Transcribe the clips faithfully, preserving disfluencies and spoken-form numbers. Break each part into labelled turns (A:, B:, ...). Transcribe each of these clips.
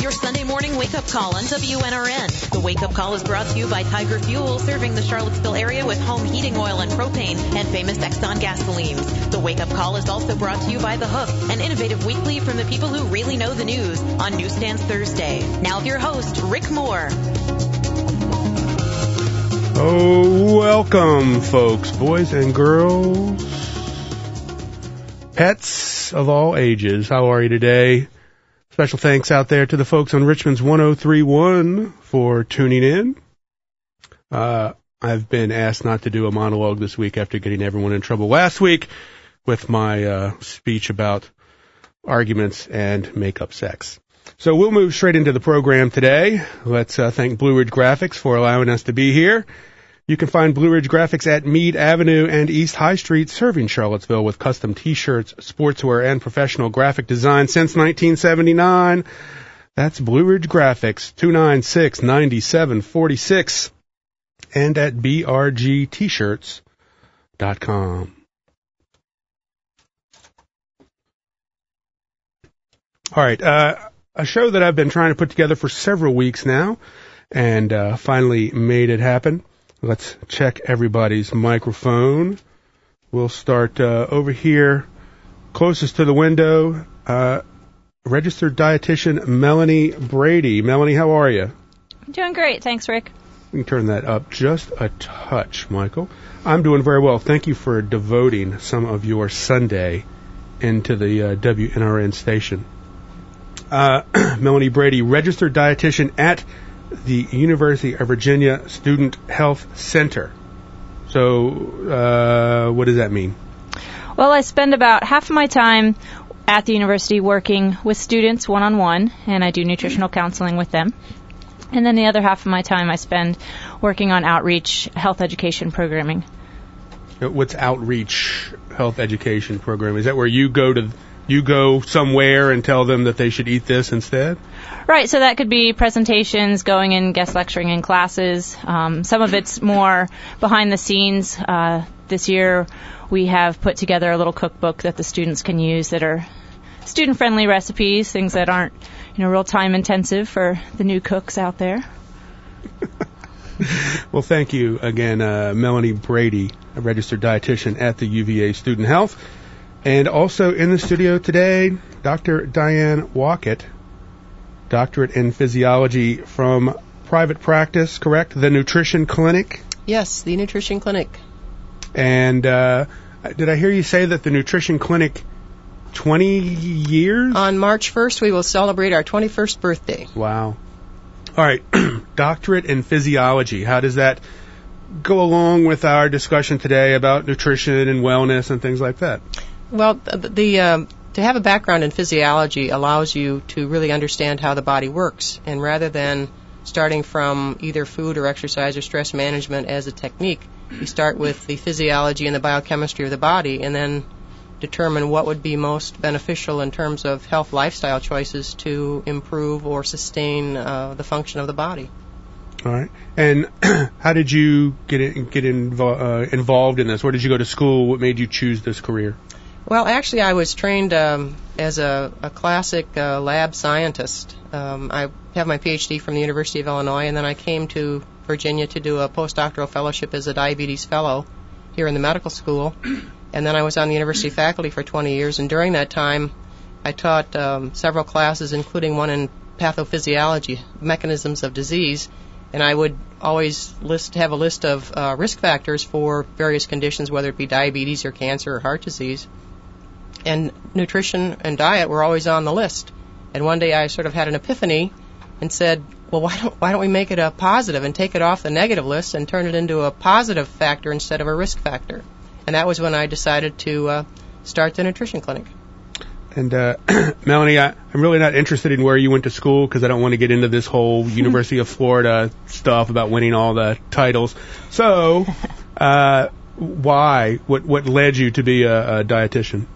A: Your Sunday morning wake-up call on W N R N. The wake-up call is brought to you by Tiger Fuel, serving the Charlottesville area with home heating oil and propane and famous Exxon gasolines. The wake-up call is also brought to you by The Hook, an innovative weekly from the people who really know the news, on Newsstands Thursday. Now with your host, Rick Moore.
B: Oh, welcome, folks, boys and girls, pets of all ages. How are you today? Special thanks out there to the folks on Richmond's one oh three point one for tuning in. Uh, I've been asked not to do a monologue this week after getting everyone in trouble last week with my uh, speech about arguments and make-up sex. So we'll move straight into the program today. Let's uh, thank Blue Ridge Graphics for allowing us to be here. You can find Blue Ridge Graphics at Meade Avenue and East High Street, serving Charlottesville with custom T-shirts, sportswear, and professional graphic design since nineteen seventy-nine. That's Blue Ridge Graphics, two nine six, nine seven four six, and at b r g t shirts dot com. All right, uh, a show that I've been trying to put together for several weeks now, and uh, finally made it happen. Let's check everybody's microphone. We'll start uh, over here, closest to the window. Uh, registered dietitian Melanie Brady. Melanie, how are you?
C: I'm doing great. Thanks, Rick.
B: We can turn that up just a touch, Michael. I'm doing very well. Thank you for devoting some of your Sunday into the uh, W N R N station. Uh, Melanie Brady, registered dietitian at the University of Virginia Student Health Center. So, uh, what does that mean?
C: Well, I spend about half of my time at the university working with students one-on-one, and I do nutritional counseling with them. And then the other half of my time I spend working on outreach health education programming.
B: What's outreach health education program? Is that where you go to you go somewhere and tell them that they should eat this instead?
C: Right, so that could be presentations, going in, guest lecturing in classes. Um, some of it's more behind the scenes. Uh, this year we have put together a little cookbook that the students can use that are student-friendly recipes, things that aren't, you know, real time-intensive for the new cooks out there.
B: Well, thank you again, uh, Melanie Brady, a registered dietitian at the U V A Student Health. And also in the studio today, Doctor Diane Walkett, doctorate in physiology from private practice, correct? The Nutrition Clinic?
D: Yes, the Nutrition Clinic.
B: And uh, did I hear you say that the Nutrition Clinic, twenty years?
D: On March first, we will celebrate our twenty-first birthday.
B: Wow. All right, doctorate in physiology. How does that go along with our discussion today about nutrition and wellness and things like that?
D: Well, the, the um, to have a background in physiology allows you to really understand how the body works, and rather than starting from either food or exercise or stress management as a technique, you start with the physiology and the biochemistry of the body, and then determine what would be most beneficial in terms of health lifestyle choices to improve or sustain uh, the function of the body.
B: All right. And how did you get in, get invo- uh, involved in this? Where did you go to school? What made you choose this career?
D: Well, actually, I was trained um, as a, a classic uh, lab scientist. Um, I have my P H D from the University of Illinois, and then I came to Virginia to do a postdoctoral fellowship as a diabetes fellow here in the medical school. And then I was on the university faculty for twenty years, and during that time, I taught um, several classes, including one in pathophysiology, mechanisms of disease, and I would always list have a list of uh, risk factors for various conditions, whether it be diabetes or cancer or heart disease. And nutrition and diet were always on the list. And one day I sort of had an epiphany and said, well, why don't why don't we make it a positive and take it off the negative list and turn it into a positive factor instead of a risk factor? And that was when I decided to uh, start the Nutrition Clinic.
B: And uh, Melanie, I, I'm really not interested in where you went to school because I don't want to get into this whole University of Florida stuff about winning all the titles. So, uh, why? What what led you to be a, a dietitian?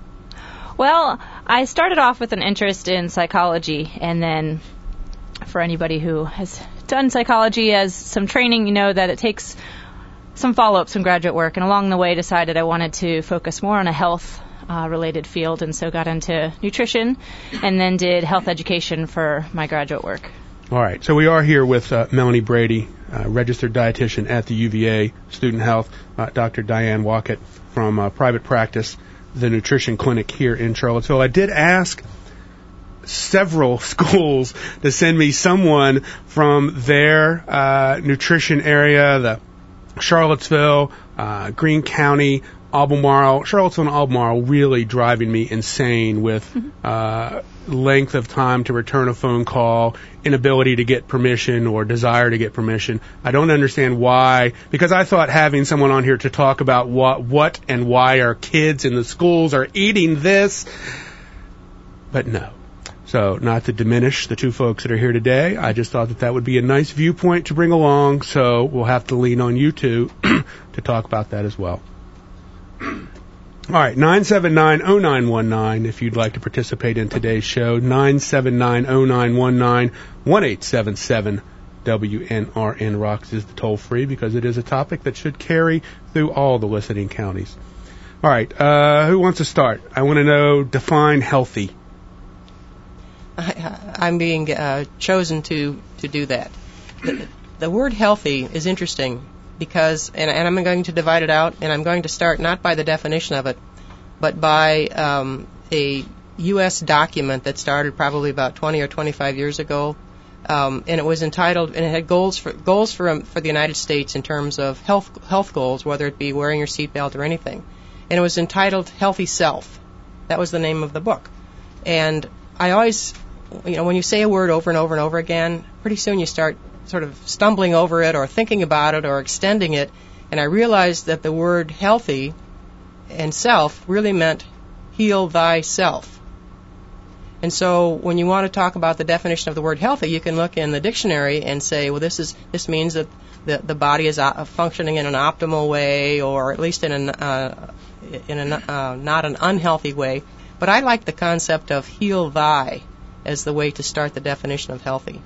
C: Well, I started off with an interest in psychology, and then for anybody who has done psychology as some training, you know that it takes some follow-up, some graduate work, and along the way decided I wanted to focus more on a health uh, related field, and so got into nutrition and then did health education for my graduate work.
B: All right, so we are here with uh, Melanie Brady, uh, registered dietitian at the U V A Student Health, uh, Doctor Diane Walkett from uh, private practice, the Nutrition Clinic here in Charlottesville. I did ask several schools to send me someone from their uh, nutrition area, the Charlottesville, uh, Greene County, Albemarle. Charlottesville and Albemarle really driving me insane with uh, length of time to return a phone call, inability to get permission or desire to get permission. I don't understand why, because I thought having someone on here to talk about what, what and why our kids in the schools are eating this, but no. So not to diminish the two folks that are here today, I just thought that that would be a nice viewpoint to bring along, so we'll have to lean on you two to talk about that as well. All right, nine seven nine, oh nine one nine if you'd like to participate in today's show, nine seven nine, oh nine one nine, one eight seven seven W N R N Rocks is the toll-free, because it is a topic that should carry through all the listening counties. All right, uh, who wants to start? I want to know, define healthy.
D: I, I'm being uh, chosen to, to do that. The, the word healthy is interesting because, and, and I'm going to divide it out, and I'm going to start not by the definition of it, but by um, a U S document that started probably about twenty or twenty-five years ago, um, and it was entitled, and it had goals for goals for um, for the United States in terms of health health goals, whether it be wearing your seatbelt or anything, and it was entitled Healthy Self. That was the name of the book, and I always, you know, when you say a word over and over and over again, pretty soon you start sort of stumbling over it or thinking about it or extending it. And I realized that the word healthy and self really meant heal thyself. And so when you want to talk about the definition of the word healthy, you can look in the dictionary and say, well, this is this means that the, the body is uh, functioning in an optimal way, or at least in an uh, in a uh, not an unhealthy way. But I like the concept of heal thy as the way to start the definition of healthy.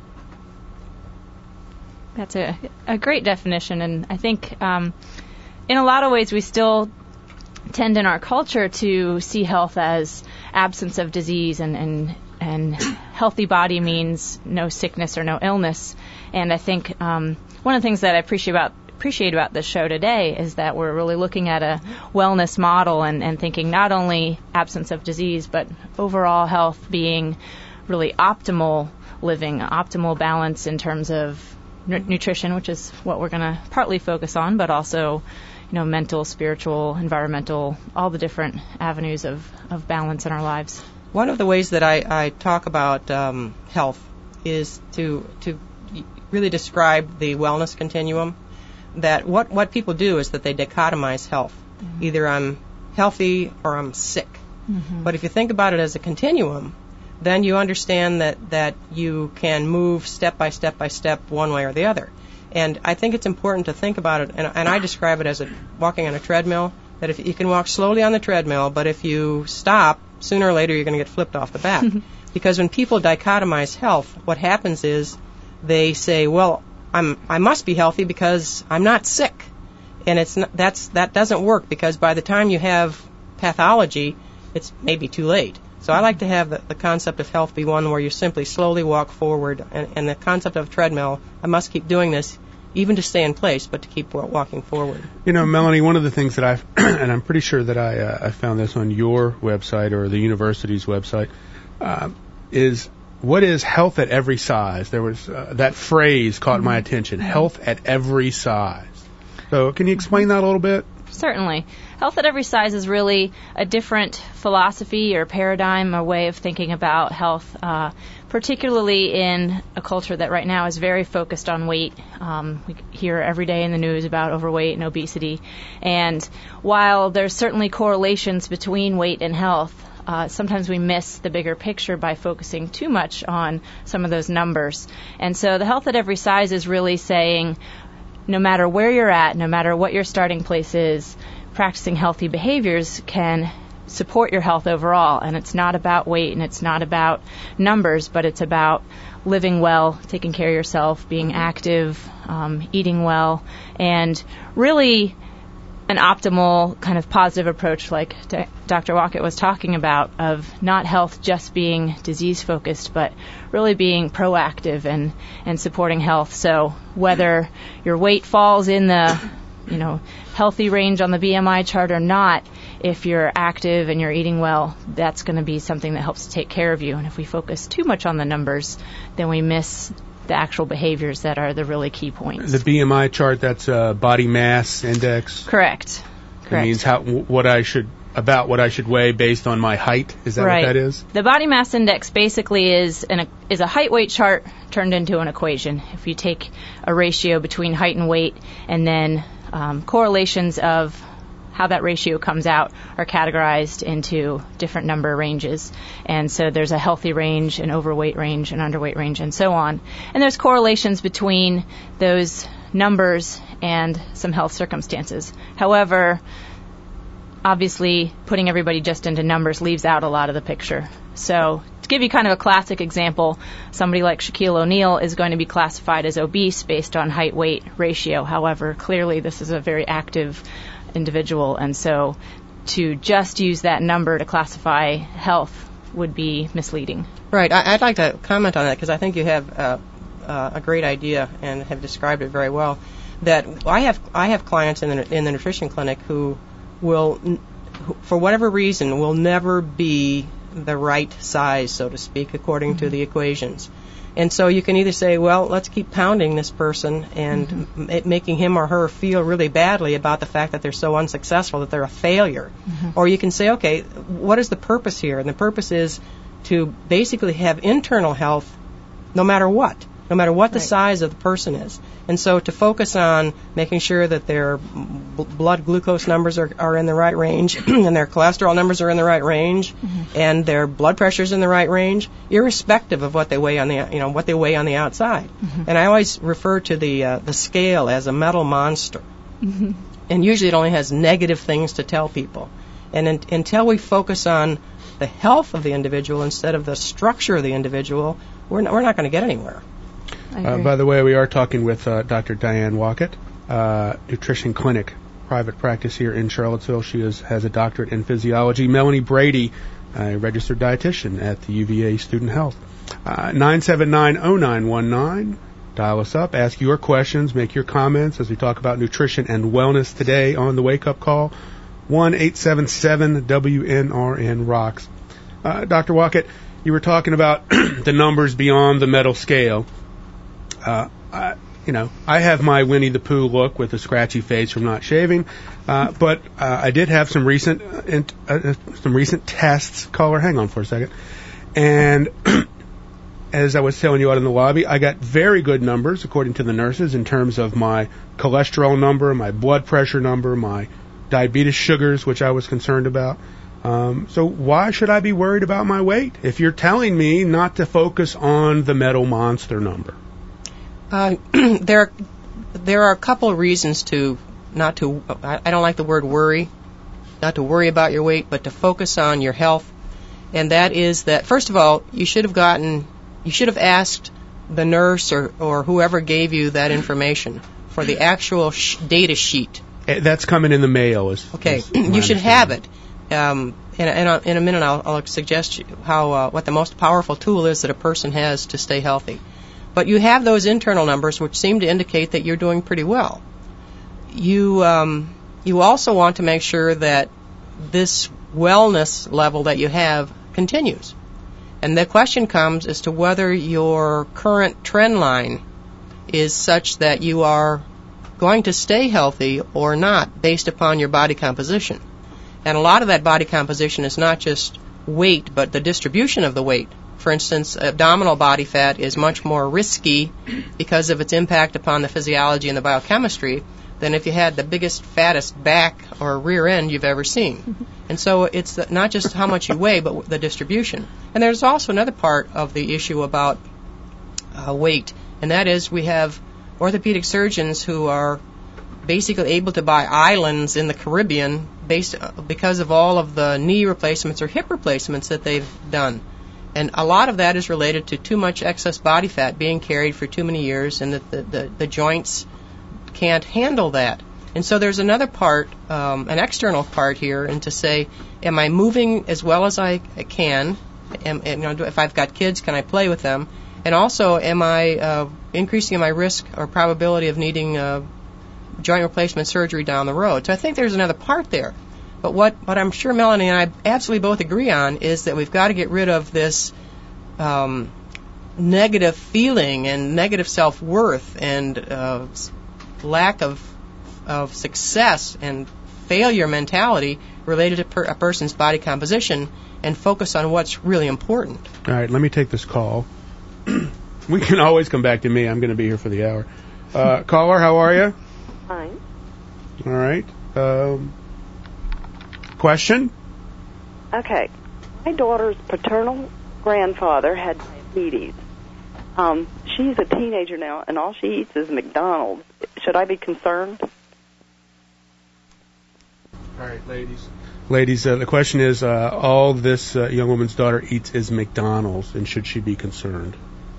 C: That's a, a great definition, and I think um, in a lot of ways we still tend in our culture to see health as absence of disease, and, and, and healthy body means no sickness or no illness. And I think um, one of the things that I appreciate about appreciate about this show today is that we're really looking at a wellness model and, and thinking not only absence of disease, but overall health being really optimal living, optimal balance in terms of n- nutrition, which is what we're going to partly focus on, but also, you know, mental, spiritual, environmental, all the different avenues of, of balance in our lives.
D: One of the ways that I, I talk about um, health is to to really describe the wellness continuum. That what, what people do is that they dichotomize health. Mm-hmm. Either I'm healthy or I'm sick. Mm-hmm. But if you think about it as a continuum, then you understand that, that you can move step by step by step one way or the other. And I think it's important to think about it, and, and I describe it as a, walking on a treadmill, that if you can walk slowly on the treadmill, but if you stop, sooner or later you're going to get flipped off the back. Because when people dichotomize health, what happens is they say, well, I'm, I must be healthy because I'm not sick. And it's not, that's, that doesn't work, because by the time you have pathology, it's maybe too late. So I like to have the, the concept of health be one where you simply slowly walk forward, and, and the concept of treadmill, I must keep doing this, even to stay in place, but to keep walking forward.
B: You know, Melanie, one of the things that I've, and I'm pretty sure that I, uh, I found this on your website or the university's website, uh, is what is health at every size? There was uh, that phrase caught mm-hmm. my attention, health at every size. So can you explain that a little bit?
C: Certainly. Health at every size is really a different philosophy or paradigm, a way of thinking about health, uh, particularly in a culture that right now is very focused on weight. Um, we hear every day in the news about overweight and obesity. And while there's certainly correlations between weight and health, uh, sometimes we miss the bigger picture by focusing too much on some of those numbers. And so the health at every size is really saying, no matter where you're at, no matter what your starting place is, practicing healthy behaviors can support your health overall. And it's not about weight and it's not about numbers, but it's about living well, taking care of yourself, being active, um, eating well, and really an optimal kind of positive approach like D- Doctor Wackett was talking about, of not health just being disease-focused, but really being proactive and, and supporting health. So whether your weight falls in the, you know, healthy range on the B M I chart or not, if you're active and you're eating well, that's going to be something that helps to take care of you. And if we focus too much on the numbers, then we miss the actual behaviors that are the really key points.
B: The B M I chart, that's uh, body mass index.
C: Correct. Correct.
B: It means how what I should about what I should weigh based on my height. Is that
C: right.
B: what that is?
C: The body mass index basically is an is a height weight chart turned into an equation. If you take a ratio between height and weight, and then um, correlations of how that ratio comes out are categorized into different number ranges. And so there's a healthy range, an overweight range, an underweight range, and so on. And there's correlations between those numbers and some health circumstances. However, obviously, putting everybody just into numbers leaves out a lot of the picture. So to give you kind of a classic example, somebody like Shaquille O'Neal is going to be classified as obese based on height-weight ratio. However, clearly this is a very active individual, and so to just use that number to classify health would be misleading.
D: Right. I, I'd like to comment on that because I think you have uh, uh, a great idea and have described it very well. That I have I have clients in the, in the nutrition clinic who will, who, for whatever reason, will never be the right size, so to speak, according mm-hmm. to the equations. And so you can either say, well, let's keep pounding this person and mm-hmm. m- making him or her feel really badly about the fact that they're so unsuccessful, that they're a failure. Mm-hmm. Or you can say, okay, what is the purpose here? And the purpose is to basically have internal health no matter what, no matter what the right. size of the person is. And so to focus on making sure that their b- blood glucose numbers are, are in the right range and their cholesterol numbers are in the right range mm-hmm. and their blood pressure's in the right range, irrespective of what they weigh on the you know what they weigh on the outside. Mm-hmm. And I always refer to the uh, the scale as a metal monster. Mm-hmm. And usually it only has negative things to tell people. And in, until we focus on the health of the individual instead of the structure of the individual, we're not, we're not going to get anywhere.
B: Uh, by the way, we are talking with uh, Doctor Diane Wackett, uh, nutrition clinic, private practice here in Charlottesville. She is, has a doctorate in physiology. Melanie Brady, a registered dietitian at the U V A Student Health. Uh, nine seven nine, oh nine one nine. Dial us up, ask your questions, make your comments as we talk about nutrition and wellness today on the Wake Up Call. one eight seven seven W N R N rocks. Uh, Doctor Wackett, you were talking about the numbers beyond the metal scale. Uh, I, you know, I have my Winnie the Pooh look with a scratchy face from not shaving, uh, but uh, I did have some recent uh, int, uh, some recent tests. Caller, hang on for a second. And as I was telling you out in the lobby, I got very good numbers, according to the nurses, in terms of my cholesterol number, my blood pressure number, my diabetes sugars, which I was concerned about. Um, so why should I be worried about my weight if you're telling me not to focus on the metal monster number?
D: Uh, there, there are a couple of reasons to not to. I, I don't like the word worry, not to worry about your weight, but to focus on your health. And that is that, first of all, you should have gotten, you should have asked the nurse or, or whoever gave you that information for the actual sh- data sheet.
B: That's coming in the mail. Is,
D: okay,
B: is
D: you should have it. Um, in, a, in, a, in a minute, I'll, I'll suggest how uh, what the most powerful tool is that a person has to stay healthy. But you have those internal numbers, which seem to indicate that you're doing pretty well. You um, you also want to make sure that this wellness level that you have continues. And the question comes as to whether your current trend line is such that you are going to stay healthy or not based upon your body composition. And a lot of that body composition is not just weight, but the distribution of the weight. For instance, abdominal body fat is much more risky because of its impact upon the physiology and the biochemistry than if you had the biggest, fattest back or rear end you've ever seen. Mm-hmm. And so it's not just how much you weigh, but the distribution. And there's also another part of the issue about uh, weight, and that is we have orthopedic surgeons who are basically able to buy islands in the Caribbean based because of all of the knee replacements or hip replacements that they've done. And a lot of that is related to too much excess body fat being carried for too many years, and that the, the, the joints can't handle that. And so there's another part, um, an external part here, and to say, am I moving as well as I can? Am, you know, if I've got kids, can I play with them? And also, am I uh, increasing my risk or probability of needing uh, joint replacement surgery down the road? So I think there's another part there. But what, what I'm sure Melanie and I absolutely both agree on is that we've got to get rid of this um, negative feeling and negative self-worth and uh, lack of of success and failure mentality related to per, a person's body composition, and focus on what's really important.
B: All right, let me take this call. We can always come back to me. I'm going to be here for the hour. Uh, caller, how are you?
E: Fine.
B: All right. Um, question?
E: Okay. My daughter's paternal grandfather had diabetes. Um, she's a teenager now, and all she eats is McDonald's. Should I be concerned?
B: All right, ladies. Ladies, uh, the question is, uh, all this uh, young woman's daughter eats is McDonald's, and should she be concerned?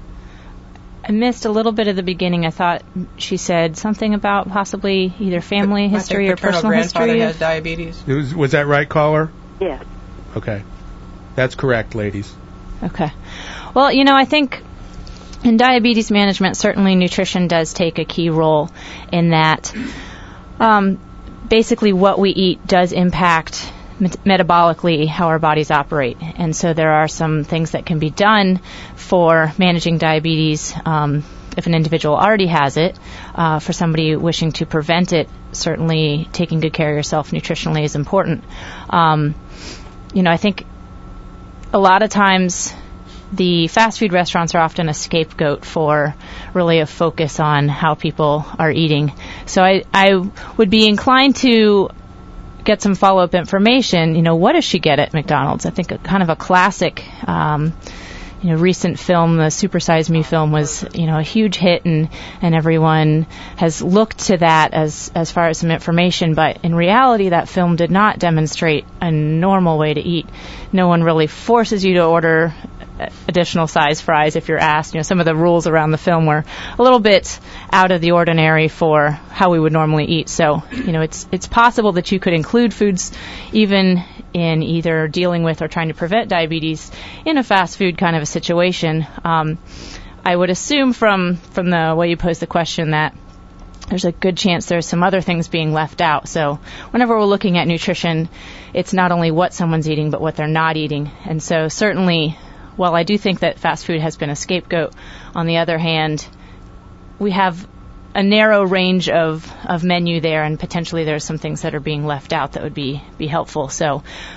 C: I missed a little bit of the beginning. I thought she said something about possibly either family history or personal history.
D: Paternal grandfather has diabetes.
B: It was, was that right, caller?
E: Yes.
B: Okay. That's correct, ladies.
C: Okay. Well, you know, I think in diabetes management, certainly nutrition does take a key role in that. Um, basically, what we eat does impact met- metabolically how our bodies operate. And so there are some things that can be done for managing diabetes um, if an individual already has it. Uh, for somebody wishing to prevent it, certainly taking good care of yourself nutritionally is important. Um, you know, I think a lot of times the fast food restaurants are often a scapegoat for really a focus on how people are eating. So I, I would be inclined to get some follow-up information. You know, what does she get at McDonald's? I think a, kind of a classic, um, you know, recent film, the Super Size Me film, was, you know, a huge hit, and, and everyone has looked to that as, as far as some information. But in reality, that film did not demonstrate a normal way to eat. No one really forces you to order additional size fries if you're asked. You know, some of the rules around the film were a little bit out of the ordinary for how we would normally eat. So, you know, it's it's possible that you could include foods even in either dealing with or trying to prevent diabetes in a fast food kind of a situation. Um, I would assume from, from the way you posed the question that there's a good chance there's some other things being left out. So whenever we're looking at nutrition, it's not only what someone's eating, but what they're not eating. And so certainly, while I do think that fast food has been a scapegoat, on the other hand, we have a narrow range of, of menu there, and potentially there's some things that are being left out that would be, be helpful. So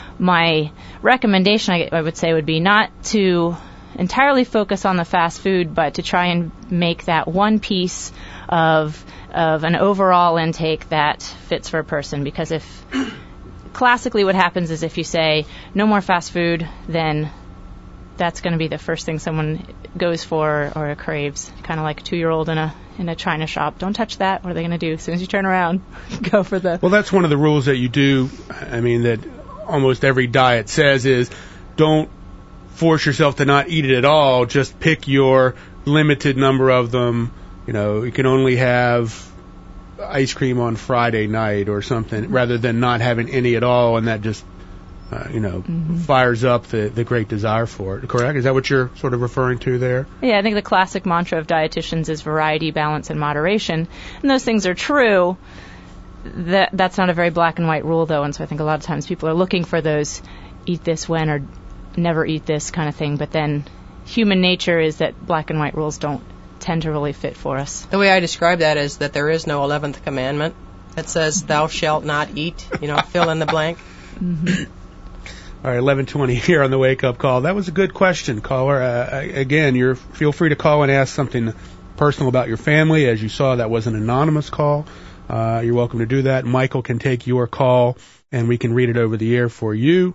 C: my recommendation, I, I would say, would be not to entirely focus on the fast food, but to try and make that one piece of of an overall intake that fits for a person. Because if classically what happens is if you say no more fast food, then that's going to be the first thing someone goes for or craves, kind of like a two-year-old in a in a china shop. Don't touch that. What are they going to do? As soon as you turn around, go for the...
B: Well, that's one of the rules that you do, I mean, that almost every diet says is don't force yourself to not eat it at all. Just pick your limited number of them. You know, you can only have ice cream on Friday night or something, rather than not having any at all, and that just... Uh, you know, mm-hmm. fires up the, the great desire for it, correct? Is that what you're sort of referring to there?
C: Yeah, I think the classic mantra of dietitians is variety, balance, and moderation. And those things are true. That That's not a very black and white rule, though, and so I think a lot of times people are looking for those eat this when or never eat this kind of thing. But then human nature is that black and white rules don't tend to really fit for us.
D: The way I describe that is that there is no eleventh commandment that says thou shalt not eat, you know, fill in the blank.
C: Mm-hmm.
B: All right, eleven twenty here on the Wake Up Call. That was a good question, caller. Uh, again, you're feel free to call and ask something personal about your family. As you saw, that was an anonymous call. Uh, you're welcome to do that. Michael can take your call, and we can read it over the air for you.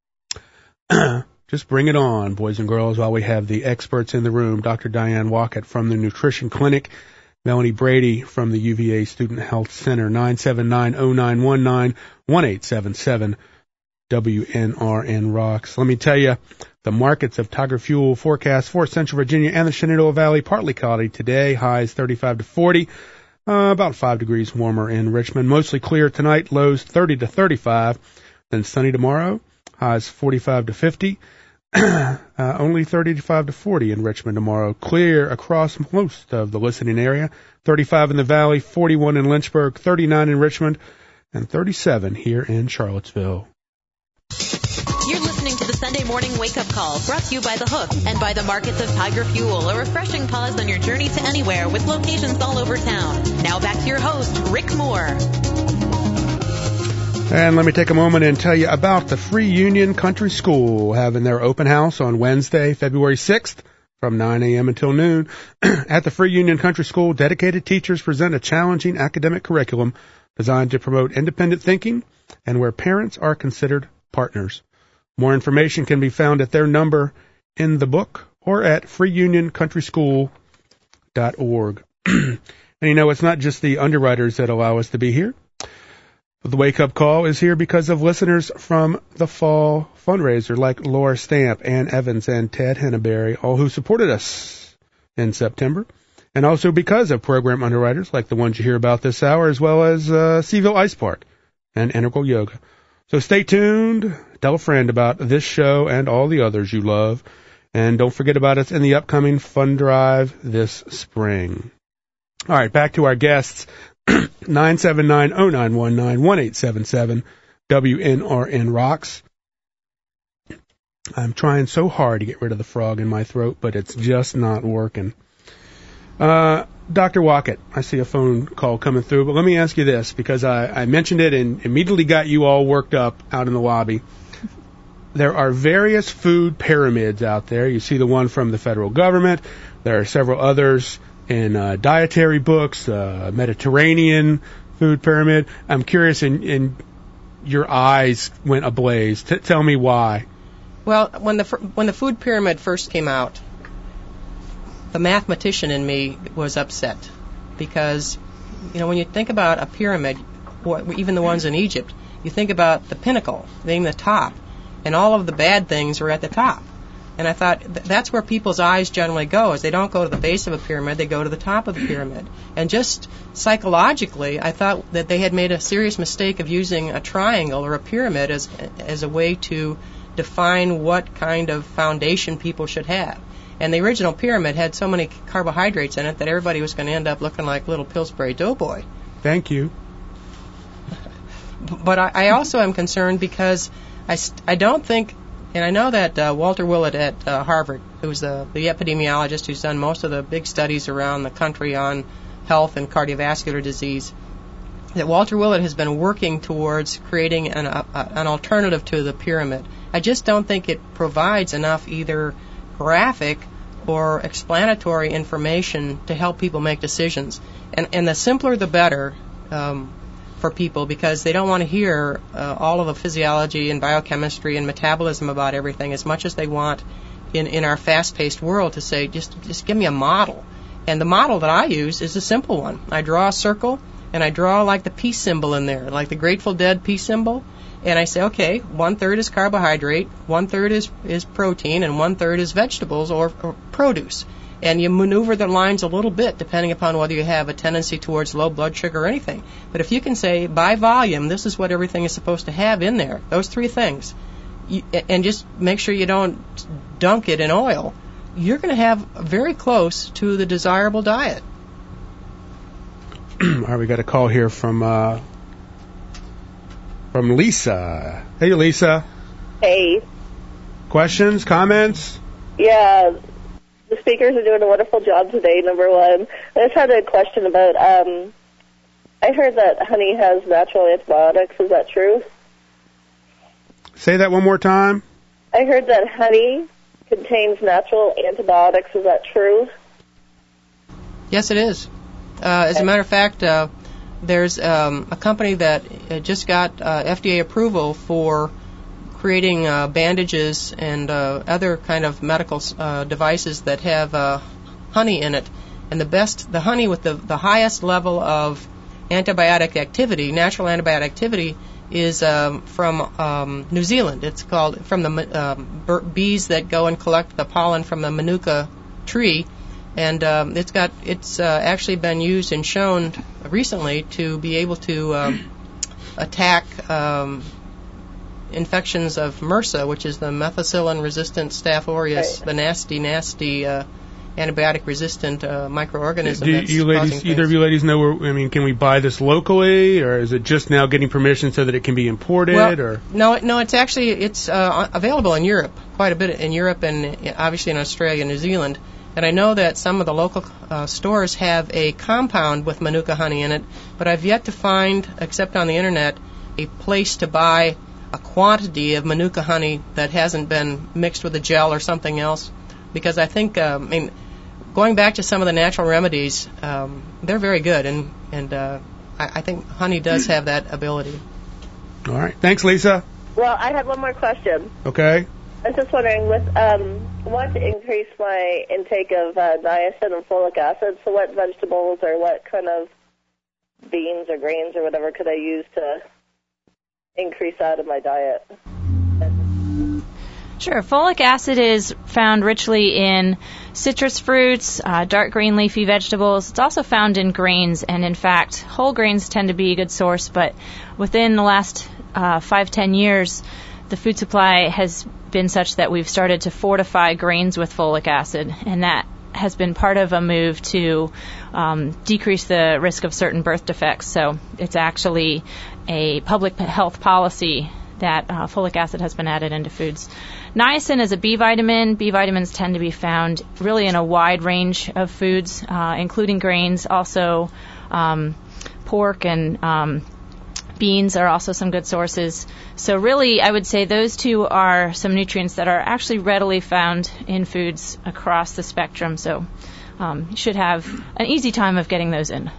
B: Just bring it on, boys and girls, while we have the experts in the room. Doctor Diane Walkett from the Nutrition Clinic, Melanie Brady from the U V A Student Health Center, nine seven nine, oh nine one nine, one eight seven seven. W N R N Rocks. Let me tell you, the markets of Tiger Fuel forecast for Central Virginia and the Shenandoah Valley, partly cloudy today, highs thirty-five to forty. Uh, about five degrees warmer in Richmond. Mostly clear tonight, lows thirty to thirty-five. Then sunny tomorrow, highs forty-five to fifty. uh, only thirty-five to forty in Richmond tomorrow. Clear across most of the listening area. thirty-five in the Valley, forty-one in Lynchburg, thirty-nine in Richmond, and thirty-seven here in Charlottesville.
A: You're listening to the Sunday Morning Wake Up Call, brought to you by The Hook and by the markets of Tiger Fuel, a refreshing pause on your journey to anywhere with locations all over town. Now back to your host, Rick Moore.
B: And let me take a moment and tell you about the Free Union Country School having their open house on Wednesday, February sixth from nine a.m. until noon. At the Free Union Country School, dedicated teachers present a challenging academic curriculum designed to promote independent thinking and where parents are considered partners. More information can be found at their number in the book or at free union country school dot org. And you know, it's not just the underwriters that allow us to be here. The Wake Up Call is here because of listeners from the fall fundraiser like Laura Stamp, Ann Evans, and Ted Henneberry, all who supported us in September. And also because of program underwriters like the ones you hear about this hour, as well as uh, Seaville Ice Park and Integral Yoga. So stay tuned, tell a friend about this show and all the others you love, and don't forget about us in the upcoming fund drive this spring. All right, back to our guests. nine seven nine, oh nine one nine, one eight seven seven, W N R N Rocks. I'm trying so hard to get rid of the frog in my throat, but it's just not working. Uh, Doctor Wackett, I see a phone call coming through, but let me ask you this, because I, I mentioned it and immediately got you all worked up out in the lobby. There are various food pyramids out there. You see the one from the federal government. There are several others in uh, dietary books, uh, Mediterranean food pyramid. I'm curious, and, and your eyes went ablaze. T- tell me why.
D: Well, when the when the food pyramid first came out, the mathematician in me was upset because, you know, when you think about a pyramid, or even the ones in Egypt, you think about the pinnacle being the top, and all of the bad things are at the top. And I thought th- that's where people's eyes generally go, is they don't go to the base of a pyramid, they go to the top of the pyramid. And just psychologically, I thought that they had made a serious mistake of using a triangle or a pyramid as as a way to define what kind of foundation people should have. And the original pyramid had so many carbohydrates in it that everybody was going to end up looking like little Pillsbury Doughboy.
B: Thank you.
D: But I, I also am concerned because I, st- I don't think, and I know that uh, Walter Willett at uh, Harvard, who's the, the epidemiologist who's done most of the big studies around the country on health and cardiovascular disease, that Walter Willett has been working towards creating an, uh, an alternative to the pyramid. I just don't think it provides enough either graphic or explanatory information to help people make decisions. And, and the simpler the better um, for people, because they don't want to hear uh, all of the physiology and biochemistry and metabolism about everything as much as they want in, in our fast-paced world to say, just, just give me a model. And the model that I use is a simple one. I draw a circle, and I draw like the peace symbol in there, like the Grateful Dead peace symbol. And I say, okay, one-third is carbohydrate, one-third is, is protein, and one-third is vegetables or, or produce. And you maneuver the lines a little bit depending upon whether you have a tendency towards low blood sugar or anything. But if you can say, by volume, this is what everything is supposed to have in there, those three things, you, and just make sure you don't dunk it in oil, you're going to have very close to the desirable diet.
B: All right, we got a call here from... Uh From Lisa. Hey, Lisa.
F: Hey.
B: Questions, comments?
F: Yeah, the speakers are doing a wonderful job today, number one. I just had a question about, um, I heard that honey has natural antibiotics. Is that true?
B: Say that one more time.
F: I heard that honey contains natural antibiotics. Is that true?
D: Yes, it is. Uh, as a matter of fact, uh, there's um, a company that just got uh, F D A approval for creating uh, bandages and uh, other kind of medical uh, devices that have uh, honey in it. And the best, the honey with the, the highest level of antibiotic activity, natural antibiotic activity, is um, from um, New Zealand. It's called from the um, bees that go and collect the pollen from the manuka tree. And um, it's got it's uh, actually been used and shown recently to be able to um, attack um, infections of MRSA, which is the methicillin-resistant Staph aureus,
F: Right.
D: the nasty, nasty uh, antibiotic-resistant uh, microorganism.
B: Do
D: that's
B: you ladies,
D: causing
B: either of
D: things.
B: you ladies know where, I mean, can we buy this locally, or is it just now getting permission so that it can be imported,
D: Well,
B: or?
D: no, no, it's actually it's uh, available in Europe, quite a bit in Europe and uh, obviously in Australia and New Zealand. And I know that some of the local uh, stores have a compound with Manuka honey in it, but I've yet to find, except on the internet, a place to buy a quantity of Manuka honey that hasn't been mixed with a gel or something else. Because I think, um, I mean, going back to some of the natural remedies, um, they're very good, and and uh, I, I think honey does have that ability.
B: All right. Thanks, Lisa.
F: Well, I had one more question.
B: Okay.
F: I was just wondering, with um, I want to increase my intake of uh, niacin and folic acid. So, what vegetables or what kind of beans or grains or whatever could I use to increase that in my diet?
C: Sure. Folic acid is found richly in citrus fruits, uh, dark green leafy vegetables. It's also found in grains, and in fact, whole grains tend to be a good source. But within the last uh, five, ten years, the food supply has been such that we've started to fortify grains with folic acid, and that has been part of a move to um, decrease the risk of certain birth defects. So it's actually a public health policy that uh, folic acid has been added into foods. Niacin is a B vitamin. B vitamins tend to be found really in a wide range of foods, uh, including grains. Also, um, pork and um, beans are also some good sources. So really, I would say those two are some nutrients that are actually readily found in foods across the spectrum. So um, you should have an easy time of getting those in.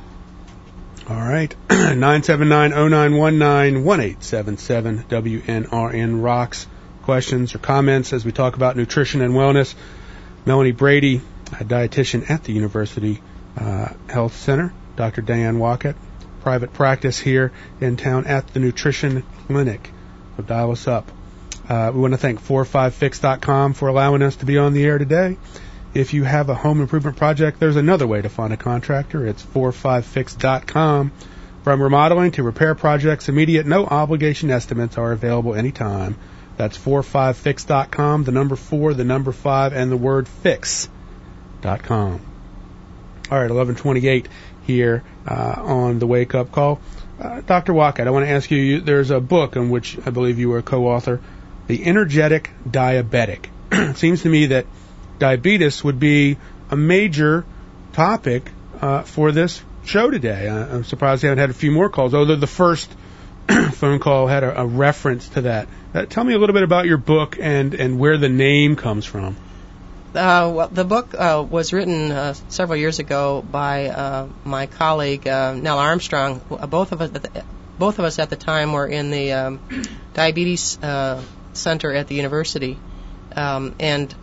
B: All right. nine seven nine, oh nine one nine, one eight seven seven W N R N rocks. Questions or comments as we talk about nutrition and wellness. Melanie Brady, a dietitian at the University uh, Health Center. Doctor Diane Wackett, private practice here in town at the Nutrition Clinic. So dial us up. Uh, we want to thank four five fix dot com for allowing us to be on the air today. If you have a home improvement project, there's another way to find a contractor. It's four five fix dot com. From remodeling to repair projects, immediate no obligation estimates are available anytime. That's four five fix dot com, the number four, the number five, and the word fix dot com. All right, eleven twenty-eight here uh, on the Wake Up Call. Uh, Doctor Wackett, I want to ask you, you, there's a book in which I believe you were a co-author, The Energetic Diabetic. It seems to me that diabetes would be a major topic uh, for this show today. Uh, I'm surprised I haven't had a few more calls, although the first phone call had a, a reference to that. Uh, tell me a little bit about your book and, and where the name comes from.
D: Uh, well, the book uh, was written uh, several years ago by uh, my colleague uh, Nell Armstrong. Both of us, both of us at the time were in the um, diabetes uh, center at the university, um, and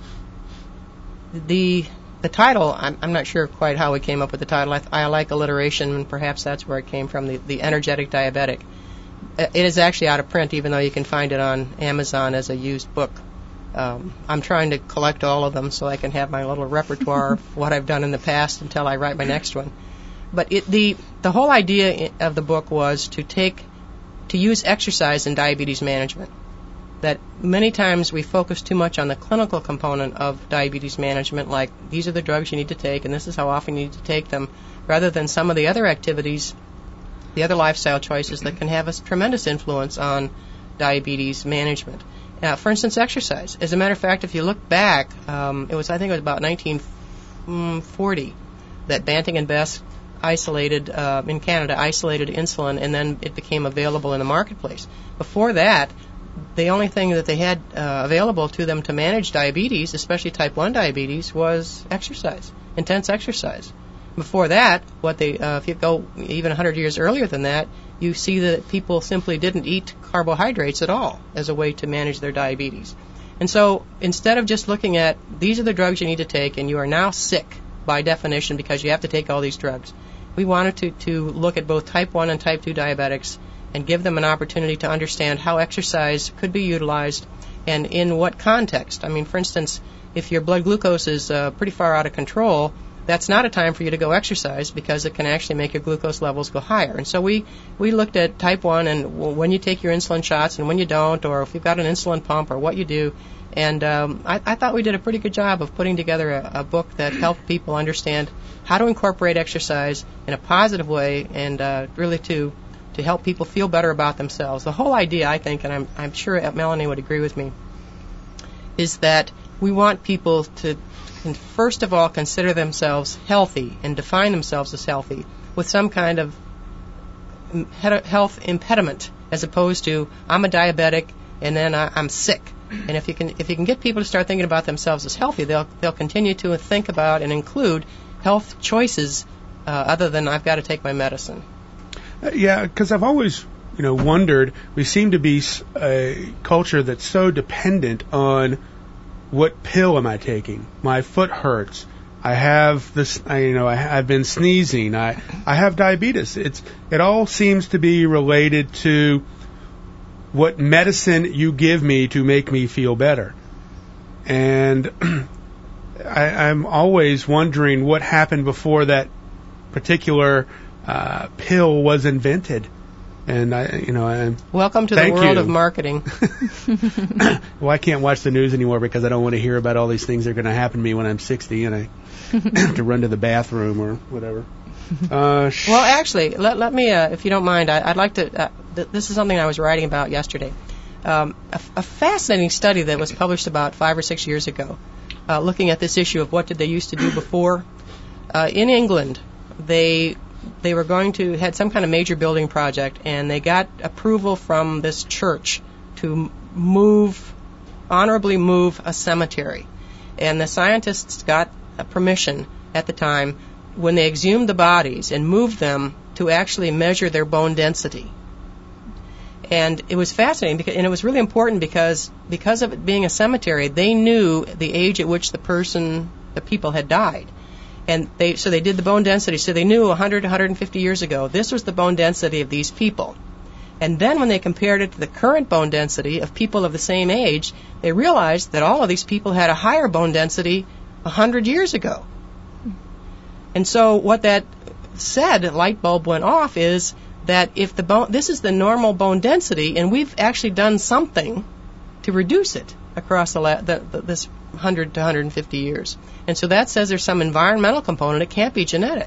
D: the the title. I'm, I'm not sure quite how we came up with the title. I, I like alliteration, and perhaps that's where it came from. The, the energetic diabetic. It is actually out of print, even though you can find it on Amazon as a used book. Um, I'm trying to collect all of them so I can have my little repertoire of what I've done in the past until I write my next one. But it, the the whole idea of the book was to take to use exercise in diabetes management. That many times we focus too much on the clinical component of diabetes management, like these are the drugs you need to take and this is how often you need to take them, rather than some of the other activities, the other lifestyle choices that can have a tremendous influence on diabetes management. Uh, for instance, exercise. As a matter of fact, if you look back, um, it was I think it was about nineteen forty that Banting and Best isolated uh, in Canada isolated insulin, and then it became available in the marketplace. Before that, the only thing that they had uh, available to them to manage diabetes, especially type one diabetes, was exercise, intense exercise. Before that, what they uh, if you go even one hundred years earlier than that, you see that people simply didn't eat carbohydrates at all as a way to manage their diabetes. And so instead of just looking at these are the drugs you need to take and you are now sick by definition because you have to take all these drugs, we wanted to, to look at both type one and type two diabetics and give them an opportunity to understand how exercise could be utilized and in what context. I mean, for instance, if your blood glucose is uh, pretty far out of control, that's not a time for you to go exercise because it can actually make your glucose levels go higher. And so we, we looked at type one and w- when you take your insulin shots and when you don't, or if you've got an insulin pump or what you do. And um, I, I thought we did a pretty good job of putting together a, a book that helped people understand how to incorporate exercise in a positive way and uh, really to to help people feel better about themselves. The whole idea, I think, and I'm, I'm sure Melanie would agree with me, is that we want people to, first of all, consider themselves healthy and define themselves as healthy with some kind of health impediment, as opposed to I'm a diabetic and then I, I'm sick. And if you can if you can get people to start thinking about themselves as healthy, they'll they'll continue to think about and include health choices uh, other than I've got to take my medicine.
B: Uh, yeah, because I've always, you know, wondered, we seem to be a culture that's so dependent on what pill am I taking? My foot hurts. I have this, I, you know, I, I've been sneezing. I, I have diabetes. It's, it all seems to be related to what medicine you give me to make me feel better. And I, I'm always wondering what happened before that particular uh, pill was invented. And I, you know, I
D: welcome to the world you. of marketing.
B: Well, I can't watch the news anymore because I don't want to hear about all these things that are going to happen to me when I'm sixty and I have to run to the bathroom or whatever. Uh, sh-
D: well, actually, let, let me, uh, if you don't mind, I, I'd like to. Uh, th- this is something I was writing about yesterday. Um, a, a fascinating study that was published about five or six years ago, uh, looking at this issue of what did they used to do before. Uh, in England, they. They were going to, had some kind of major building project, and they got approval from this church to move, honorably move a cemetery. And the scientists got a permission at the time when they exhumed the bodies and moved them to actually measure their bone density. And it was fascinating, because, and it was really important because because of it being a cemetery, they knew the age at which the person, the people had died. And they, so they did the bone density. So they knew one hundred, one hundred fifty years ago, this was the bone density of these people. And then when they compared it to the current bone density of people of the same age, they realized that all of these people had a higher bone density one hundred years ago. And so what that said, a light bulb went off, is that if the bone, this is the normal bone density, and we've actually done something to reduce it across the, la- the, the this one hundred to one hundred fifty years. And so that says there's some environmental component. It can't be genetic.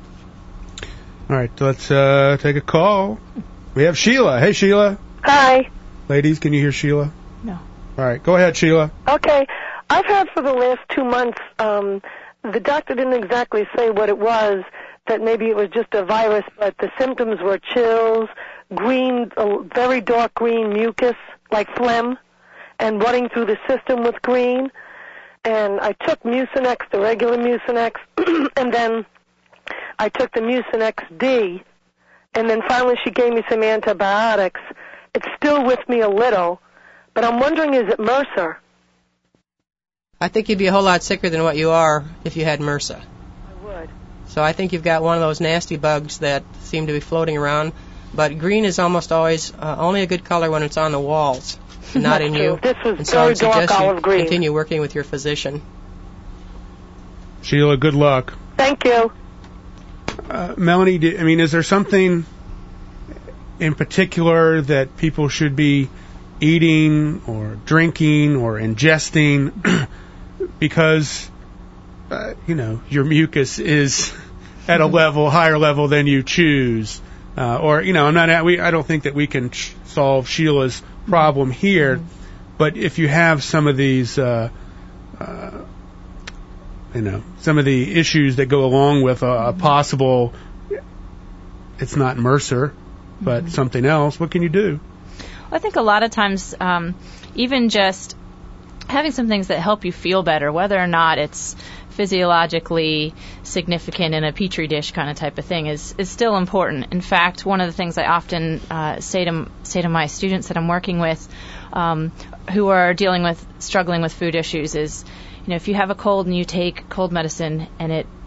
B: All right, let's uh, take a call. We have Sheila. Hey, Sheila.
G: Hi.
B: Ladies, can you hear Sheila?
C: No.
B: All right, go ahead, Sheila.
G: Okay. I've had for the last two months, um, the doctor didn't exactly say what it was, that maybe it was just a virus, but the symptoms were chills, green, uh, very dark green mucus, like phlegm, and running through the system with green. And I took Mucinex, the regular Mucinex, and then I took the Mucinex D, and then finally she gave me some antibiotics. It's still with me a little, but I'm wondering, is it MRSA?
D: I think you'd be a whole lot sicker than what you are if you had MRSA.
G: I would.
D: So I think you've got one of those nasty bugs that seem to be floating around. But green is almost always uh, only a good color when it's on the walls, not in you.
G: This was
D: and so
G: very dark olive green.
D: Continue working with your physician.
B: Sheila, good luck.
G: Thank you.
B: Uh, Melanie, do, I mean, is there something in particular that people should be eating or drinking or ingesting because, uh, you know, your mucus is at a level, higher level than you choose? Uh, or, you know, I'm not at, we, I don't think that we can ch- solve Sheila's problem here, mm-hmm. but if you have some of these, uh, uh, you know, some of the issues that go along with a, a possible, it's not MRSA, but mm-hmm. something else, what can you do?
C: I think a lot of times, um, even just having some things that help you feel better, whether or not it's physiologically significant in a petri dish kind of type of thing, is, is still important. In fact, one of the things I often uh, say to say to my students that I'm working with, um, who are dealing with struggling with food issues, is, you know, if you have a cold and you take cold medicine and it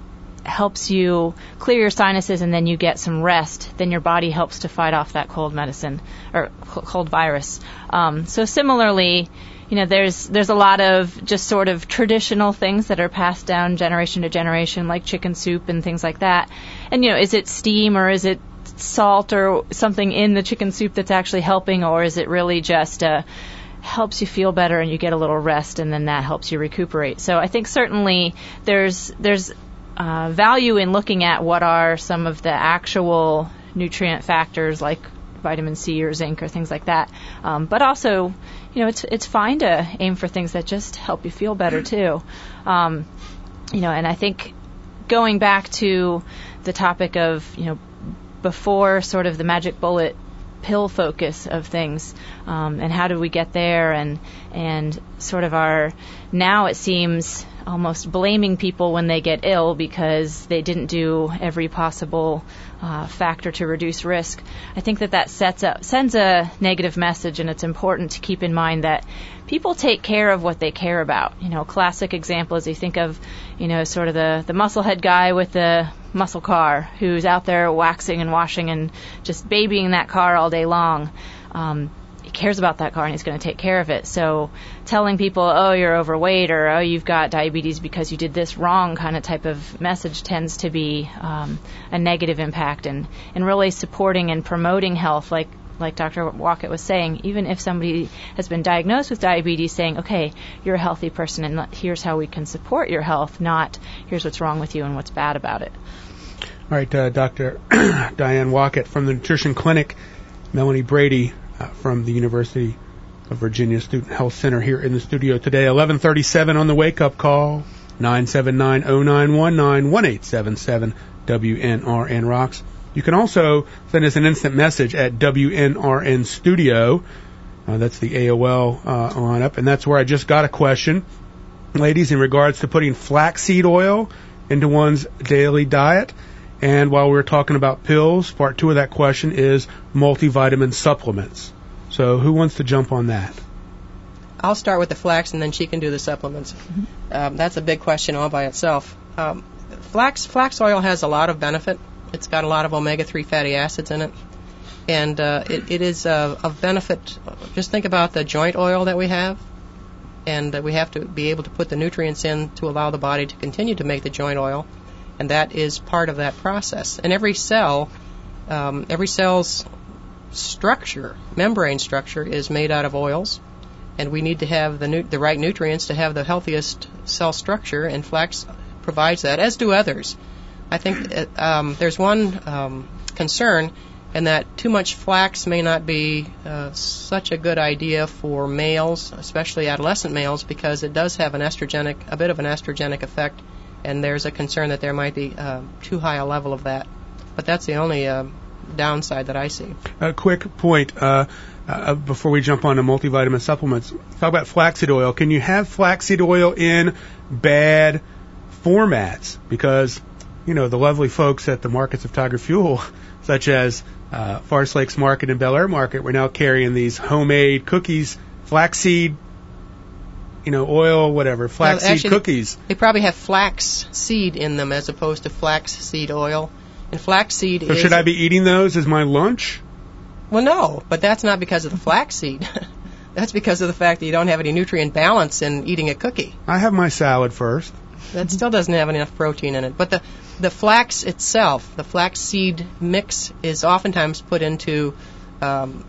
C: helps you clear your sinuses and then you get some rest, then your body helps to fight off that cold medicine or cold virus. Um, so similarly, you know, there's there's a lot of just sort of traditional things that are passed down generation to generation, like chicken soup and things like that. And, you know, is it steam or is it salt or something in the chicken soup that's actually helping, or is it really just uh, helps you feel better and you get a little rest and then that helps you recuperate? So I think certainly there's there's uh, value in looking at what are some of the actual nutrient factors like vitamin C or zinc or things like that. Um, but also, you know, it's it's fine to aim for things that just help you feel better too. Um, you know, and I think going back to the topic of, you know, before sort of the magic bullet pill focus of things, um, and how do we get there, and and sort of our, now it seems almost blaming people when they get ill because they didn't do every possible uh, factor to reduce risk. I think that that sets up, sends a negative message, and it's important to keep in mind that people take care of what they care about. You know, a classic example is you think of, you know, sort of the, the musclehead guy with the muscle car who's out there waxing and washing and just babying that car all day long. Um, he cares about that car and he's going to take care of it. So telling people, oh, you're overweight, or oh, you've got diabetes because you did this wrong kind of type of message tends to be um, a negative impact. And, and really supporting and promoting health, like like Doctor Walkett was saying, even if somebody has been diagnosed with diabetes, saying, okay, you're a healthy person and here's how we can support your health, not here's what's wrong with you and what's bad about it.
B: All right, uh, Doctor Diane Walkett from the Nutrition Clinic, Melanie Brady uh, from the University of Virginia Student Health Center here in the studio today. eleven thirty-seven on the wake-up call, nine seven nine, oh nine one nine, one eight seven seven, W N R N Rocks. You can also send us an instant message at W N R N Studio. Uh, that's the A O L uh, lineup, and that's where I just got a question, ladies, in regards to putting flaxseed oil into one's daily diet. And while we're talking about pills, part two of that question is multivitamin supplements. So who wants to jump on that?
D: I'll start with the flax, and then she can do the supplements. Mm-hmm. Um, that's a big question all by itself. Um, flax flax oil has a lot of benefit. It's got a lot of omega three fatty acids in it, and uh, it, it is uh, of benefit. Just think about the joint oil that we have, and uh, we have to be able to put the nutrients in to allow the body to continue to make the joint oil. And that is part of that process. And every cell, um, every cell's structure, membrane structure, is made out of oils. And we need to have the nu- the right nutrients to have the healthiest cell structure, and flax provides that, as do others. I think uh, um, there's one um, concern, in that too much flax may not be uh, such a good idea for males, especially adolescent males, because it does have an estrogenic, a bit of an estrogenic effect. And there's a concern that there might be uh, too high a level of that. But that's the only uh, downside that I see. A
B: quick point uh, uh, before we jump on to multivitamin supplements. Talk about flaxseed oil. Can you have flaxseed oil in bad formats? Because, you know, the lovely folks at the markets of Tiger Fuel, such as uh, Forest Lakes Market and Bel Air Market, we're now carrying these homemade cookies, flaxseed, you know, oil, whatever, flaxseed
D: well, actually,
B: cookies.
D: They probably have flax seed in them as opposed to flaxseed oil. And flaxseed
B: so
D: is...
B: So should I be eating those as my lunch?
D: Well, no, but that's not because of the flaxseed. That's because of the fact that you don't have any nutrient balance in eating a cookie.
B: I have my salad first.
D: That still doesn't have enough protein in it. But the, the flax itself, the flaxseed mix, is oftentimes put into um,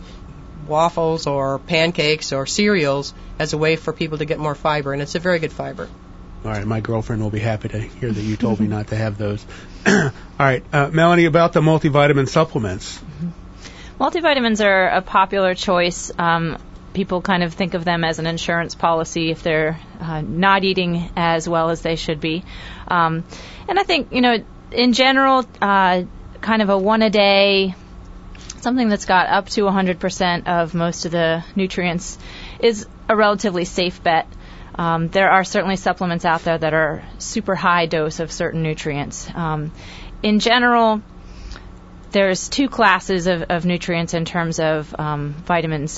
D: waffles or pancakes or cereals as a way for people to get more fiber, and it's a very good fiber.
B: All right, my girlfriend will be happy to hear that you told me not to have those. All right, uh, Melanie, about the multivitamin supplements.
C: Mm-hmm. Multivitamins are a popular choice. Um, people kind of think of them as an insurance policy if they're uh, not eating as well as they should be. Um, and I think, you know, in general, uh, kind of a one-a-day, something that's got up to one hundred percent of most of the nutrients is a relatively safe bet. Um, there are certainly supplements out there that are super high dose of certain nutrients. Um, in general, there's two classes of, of nutrients in terms of um, vitamins.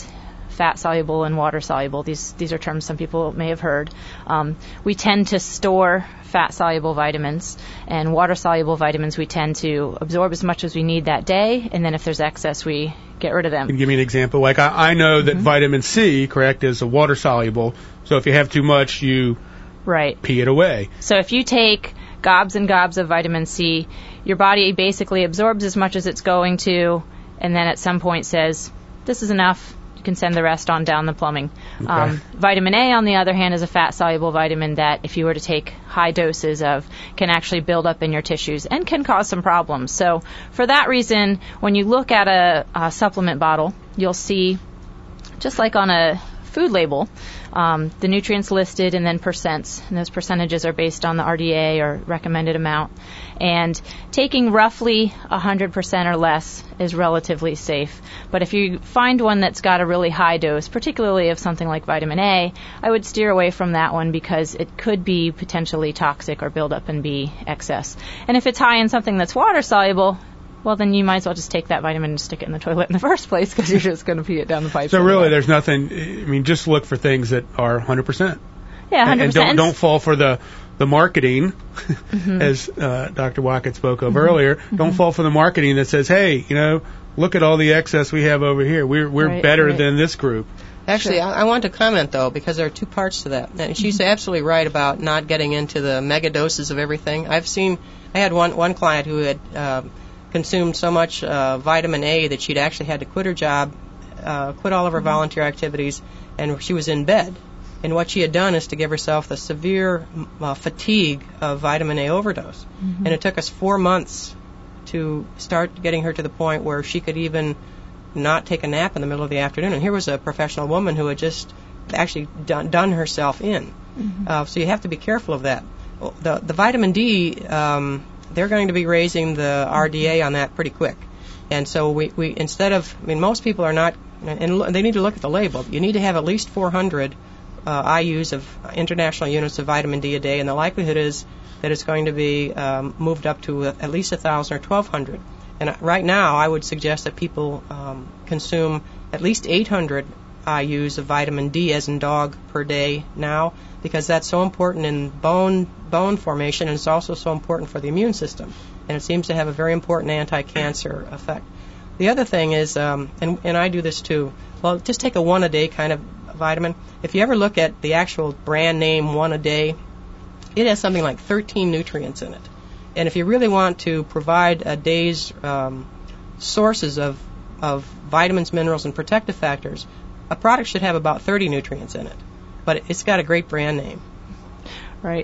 C: fat-soluble and water-soluble. These these are terms some people may have heard. Um, we tend to store fat-soluble vitamins, and water-soluble vitamins we tend to absorb as much as we need that day, and then if there's excess, we get rid of them.
B: Can you give me an example? Like I, I know that mm-hmm. vitamin C, correct, is a water-soluble, so if you have too much, you
C: right.
B: pee it away.
C: So if you take gobs and gobs of vitamin C, your body basically absorbs as much as it's going to, and then at some point says, this is enough. You can send the rest on down the plumbing.
B: Okay.
C: Um, vitamin A, on the other hand, is a fat-soluble vitamin that, if you were to take high doses of, can actually build up in your tissues and can cause some problems. So for that reason, when you look at a, a supplement bottle, you'll see, just like on a food label, um, the nutrients listed and then percents. And those percentages are based on the R D A, or recommended amount. And taking roughly one hundred percent or less is relatively safe. But if you find one that's got a really high dose, particularly of something like vitamin A, I would steer away from that one because it could be potentially toxic or build up and be excess. And if it's high in something that's water-soluble, well, then you might as well just take that vitamin and stick it in the toilet in the first place, because you're just going to pee it down the pipe.
B: So anyway. Really, there's nothing, I mean, just look for things that are one hundred percent.
C: Yeah, one hundred percent.
B: And don't, don't fall for the, the marketing, mm-hmm. as uh, Doctor Wackett spoke of mm-hmm. earlier. Mm-hmm. Don't fall for the marketing that says, hey, you know, look at all the excess we have over here. We're, we're
C: right,
B: better
C: right.
B: than this group.
D: Actually,
C: sure.
D: I, I want to comment, though, because there are two parts to that. And she's mm-hmm. absolutely right about not getting into the mega doses of everything. I've seen, I had one, one client who had uh, consumed so much uh, vitamin A that she'd actually had to quit her job, uh, quit all of her mm-hmm. volunteer activities, and she was in bed. And what she had done is to give herself the severe uh, fatigue of vitamin A overdose. Mm-hmm. And it took us four months to start getting her to the point where she could even not take a nap in the middle of the afternoon. And here was a professional woman who had just actually done, done herself in. Mm-hmm. Uh, so you have to be careful of that. The, the vitamin D, um, they're going to be raising the R D A on that pretty quick. And so we, we instead of, I mean, most people are not, and they need to look at the label. You need to have at least four hundred uh, I U's of international units of vitamin D a day, and the likelihood is that it's going to be um, moved up to at least one thousand or twelve hundred. And right now, I would suggest that people um, consume at least eight hundred I U's of vitamin D, as in dog, per day now, because that's so important in bone bone formation, and it's also so important for the immune system. And it seems to have a very important anti-cancer effect. The other thing is, um, and, and I do this too, well, just take a one-a-day kind of vitamin. If you ever look at the actual brand name one-a-day, it has something like thirteen nutrients in it. And if you really want to provide a day's um, sources of, of vitamins, minerals, and protective factors, a product should have about thirty nutrients in it. But it's got a great brand name.
C: Right.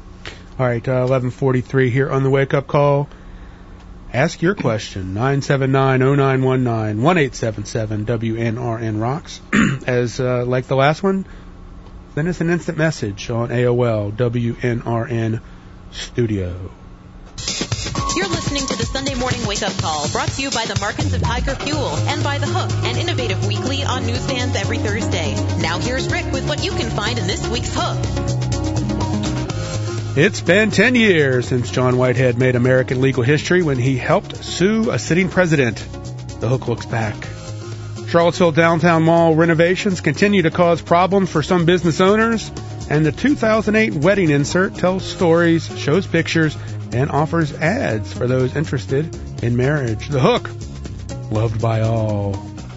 B: All right, uh, eleven forty-three here on the Wake Up Call. Ask your question, nine seven nine, oh nine one nine, one eight seven seven, W N R N Rocks. As uh, like the last one, send us an instant message on A O L, W N R N Studio.
A: You're listening to the Sunday Morning Wake Up Call, brought to you by the Markins of Tiger Fuel and by The Hook, an innovative weekly on newsstands every Thursday. Now here's Rick with what you can find in this week's Hook.
B: It's been ten years since John Whitehead made American legal history when he helped sue a sitting president. The Hook looks back. Charlottesville Downtown Mall renovations continue to cause problems for some business owners, and the two thousand eight wedding insert tells stories, shows pictures, and offers ads for those interested in marriage. The Hook, loved by all.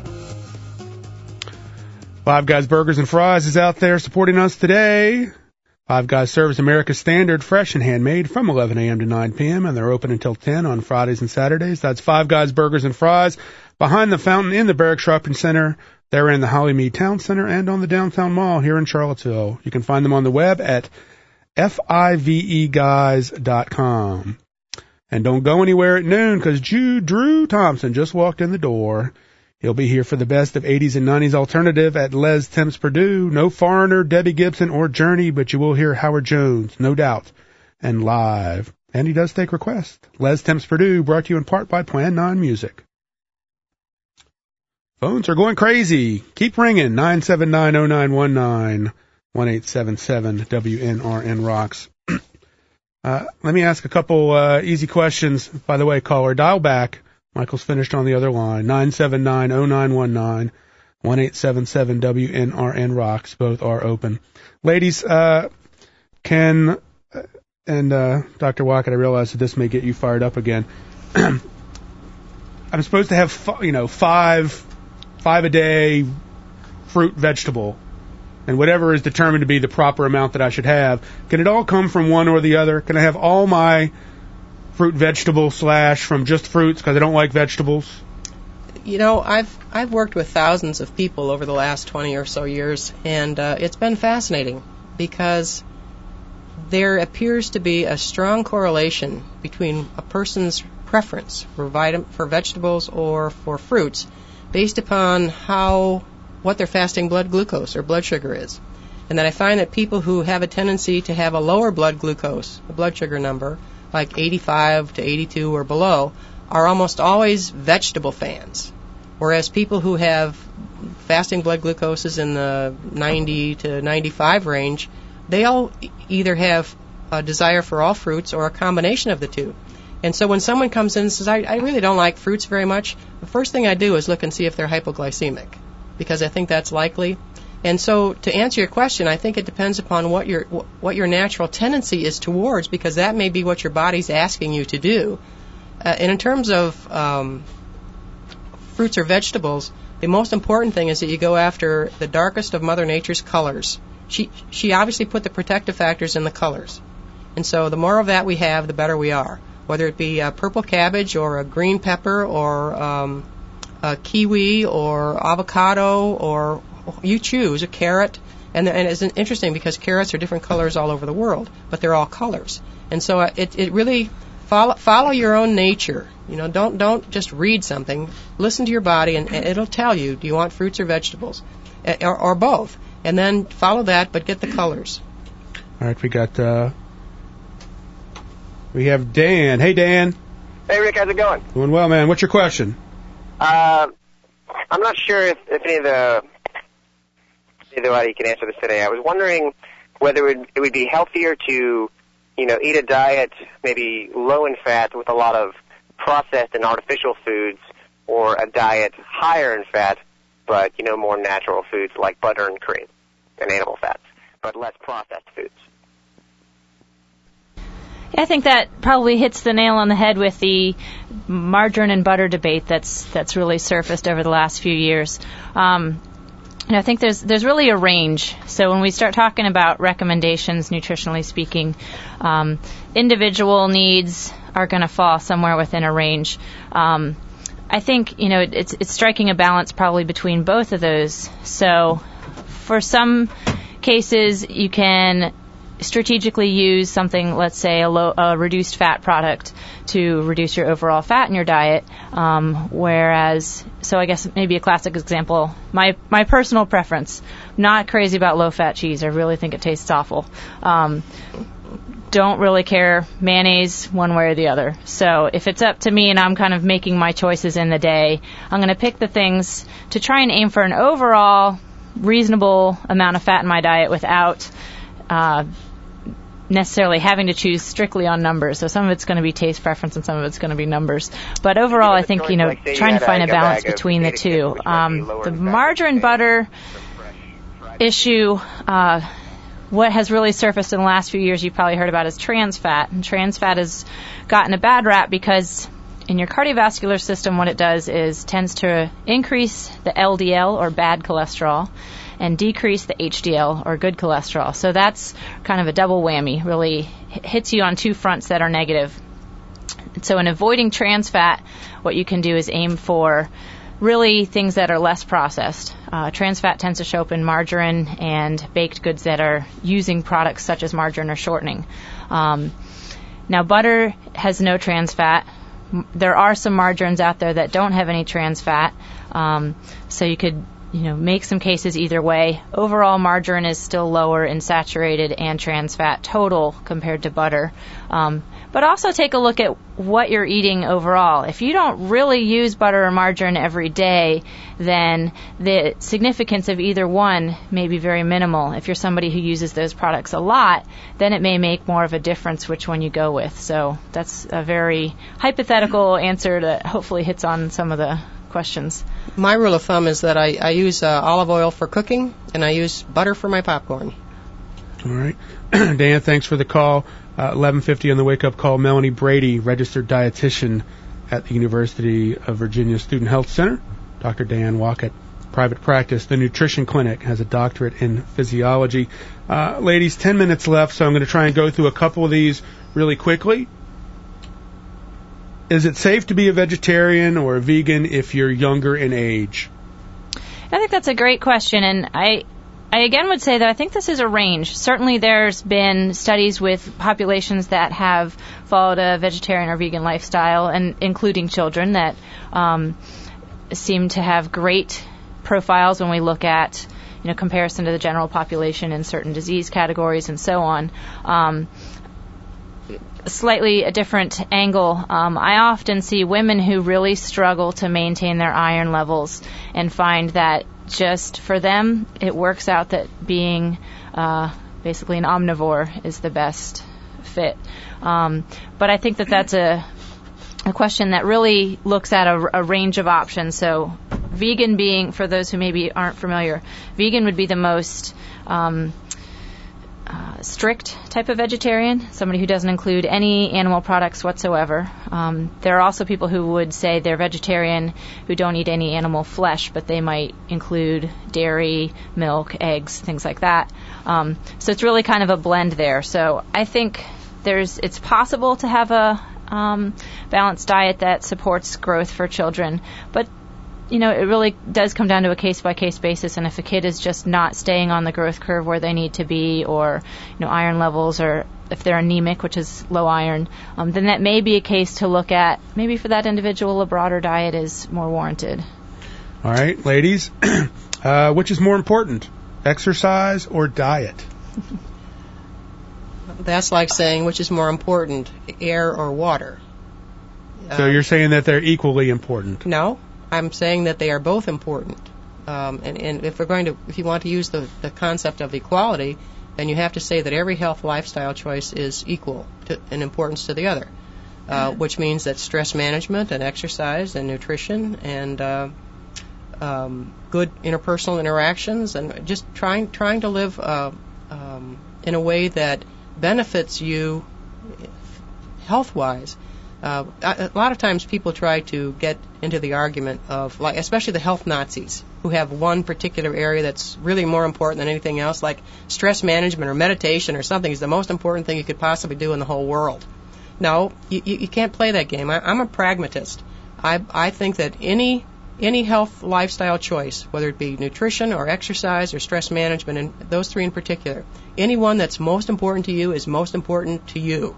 B: Five Guys Burgers and Fries is out there supporting us today. Five Guys serves America's standard, fresh and handmade from eleven a.m. to nine p.m., and they're open until ten on Fridays and Saturdays. That's Five Guys Burgers and Fries behind the fountain in the Barracks Shopping Center. They're in the Hollymead Town Center and on the Downtown Mall here in Charlottesville. You can find them on the web at five guys dot com. And don't go anywhere at noon, because Drew Thompson just walked in the door. He'll be here for the best of eighties and nineties alternative at Les Temps Purdue. No Foreigner, Debbie Gibson, or Journey, but you will hear Howard Jones, no doubt, and live. And he does take requests. Les Temps Purdue, brought to you in part by Plan nine Music. Phones are going crazy. Keep ringing. nine seven nine, oh nine one nine, one eight seven seven, W N R N Rocks. uh, let me ask a couple uh, easy questions. By the way, caller, dial back. Michael's finished on the other line. nine seven nine, oh nine one nine, one eight seven seven W N R N rocks. Both are open. Ladies, uh, can, and uh, Doctor Wackett, I realize that this may get you fired up again. I'm supposed to have, f- you know, five, five a day fruit, vegetable, and whatever is determined to be the proper amount that I should have. Can it all come from one or the other? Can I have all my fruit, vegetable slash from just fruits because I don't like vegetables?
D: You know, I've I've worked with thousands of people over the last twenty or so years, and uh, it's been fascinating because there appears to be a strong correlation between a person's preference for vitam- for vegetables or for fruits based upon how what their fasting blood glucose or blood sugar is. And that I find that people who have a tendency to have a lower blood glucose, a blood sugar number, like eighty-five to eighty-two or below, are almost always vegetable fans. Whereas people who have fasting blood glucoses in the ninety to ninety-five range, they all either have a desire for all fruits or a combination of the two. And so when someone comes in and says, I, I really don't like fruits very much, the first thing I do is look and see if they're hypoglycemic, because I think that's likely. And so to answer your question, I think it depends upon what your what your natural tendency is towards, because that may be what your body's asking you to do. Uh, and in terms of um, fruits or vegetables, the most important thing is that you go after the darkest of Mother Nature's colors. She she obviously put the protective factors in the colors. And so the more of that we have, the better we are. Whether it be a purple cabbage or a green pepper or um, a kiwi or avocado, or you choose a carrot. And, and it's interesting because carrots are different colors all over the world, but they're all colors. And so it it really follow follow your own nature. You know, don't don't just read something. Listen to your body, and, and it'll tell you, do you want fruits or vegetables, or, or both? And then follow that, but get the colors.
B: All right, we got uh, we have Dan. Hey, Dan.
H: Hey, Rick, how's it going?
B: Doing well, man. What's your question?
H: Uh, I'm not sure if, if any of the anybody can answer this today. I was wondering whether it would, it would be healthier to, you know, eat a diet maybe low in fat with a lot of processed and artificial foods, or a diet higher in fat but, you know, more natural foods like butter and cream and animal fats, but less processed foods.
C: I think that probably hits the nail on the head with the margarine and butter debate that's that's really surfaced over the last few years. Um, and I think there's there's really a range. So when we start talking about recommendations, nutritionally speaking, um, individual needs are going to fall somewhere within a range. Um, I think, you know, it, it's it's striking a balance probably between both of those. So for some cases, you can strategically use something, let's say a, low, a reduced fat product to reduce your overall fat in your diet. Um, whereas, so I guess maybe a classic example, my my personal preference, not crazy about low-fat cheese. I really think it tastes awful. Um, don't really care mayonnaise one way or the other. So if it's up to me and I'm kind of making my choices in the day, I'm going to pick the things to try and aim for an overall reasonable amount of fat in my diet without uh, necessarily having to choose strictly on numbers. So some of it's going to be taste preference and some of it's going to be numbers. But overall, I think, you know, trying to find a balance between the two. Um, the margarine butter issue, uh, what has really surfaced in the last few years, you've probably heard about, is trans fat. And trans fat has gotten a bad rap because in your cardiovascular system, what it does is tends to increase the L D L, or bad cholesterol, and decrease the H D L, or good cholesterol. So that's kind of a double whammy, really hits you on two fronts that are negative. So in avoiding trans fat, what you can do is aim for really things that are less processed. Uh, trans fat tends to show up in margarine and baked goods that are using products such as margarine or shortening. Um, now, butter has no trans fat. There are some margarines out there that don't have any trans fat, um, so you could, you know, make some cases either way. Overall, margarine is still lower in saturated and trans fat total compared to butter. Um, but also take a look at what you're eating overall. If you don't really use butter or margarine every day, then the significance of either one may be very minimal. If you're somebody who uses those products a lot, then it may make more of a difference which one you go with. So that's a very hypothetical answer that hopefully hits on some of the questions.
D: My rule of thumb is that I, I use uh, olive oil for cooking, and I use butter for my popcorn.
B: All right. Dan, thanks for the call. Uh, eleven fifty on the wake-up call. Melanie Brady, registered dietitian at the University of Virginia Student Health Center. Doctor Dan Wackett, private practice. The Nutrition Clinic has a doctorate in physiology. Uh, ladies, ten minutes left, so I'm going to try and go through a couple of these really quickly. Is it safe to be a vegetarian or a vegan if you're younger in age?
C: I think that's a great question, and I I again would say that I think this is a range. Certainly there's been studies with populations that have followed a vegetarian or vegan lifestyle, and including children, that um, seem to have great profiles when we look at, you know, comparison to the general population in certain disease categories and so on. Um, slightly a different angle. Um, I often see women who really struggle to maintain their iron levels and find that just for them, it works out that being uh, basically an omnivore is the best fit. Um, but I think that that's a, a question that really looks at a, a range of options. So vegan being, for those who maybe aren't familiar, vegan would be the most um, Uh, strict type of vegetarian, somebody who doesn't include any animal products whatsoever. Um, there are also people who would say they're vegetarian who don't eat any animal flesh, but they might include dairy, milk, eggs, things like that. Um, so it's really kind of a blend there. So I think there's it's possible to have a um, balanced diet that supports growth for children, but you know, it really does come down to a case-by-case basis, and if a kid is just not staying on the growth curve where they need to be, or, you know, iron levels, or if they're anemic, which is low iron, um, then that may be a case to look at. Maybe for that individual, a broader diet is more warranted.
B: All right, ladies, uh, which is more important, exercise or diet?
D: That's like saying which is more important, air or water.
B: So uh, you're saying that they're equally important?
D: No. I'm saying that they are both important, um, and, and if we're going to, if you want to use the, the concept of equality, then you have to say that every health lifestyle choice is equal to, in importance to the other, uh, which means that stress management and exercise and nutrition and uh, um, good interpersonal interactions and just trying trying to live uh, um, in a way that benefits you health-wise. Uh, a lot of times people try to get into the argument of, like, especially the health Nazis, who have one particular area that's really more important than anything else, like stress management or meditation or something is the most important thing you could possibly do in the whole world. No, you, you can't play that game. I, I'm a pragmatist. I, I think that any any health lifestyle choice, whether it be nutrition or exercise or stress management, and those three in particular, any one that's most important to you is most important to you.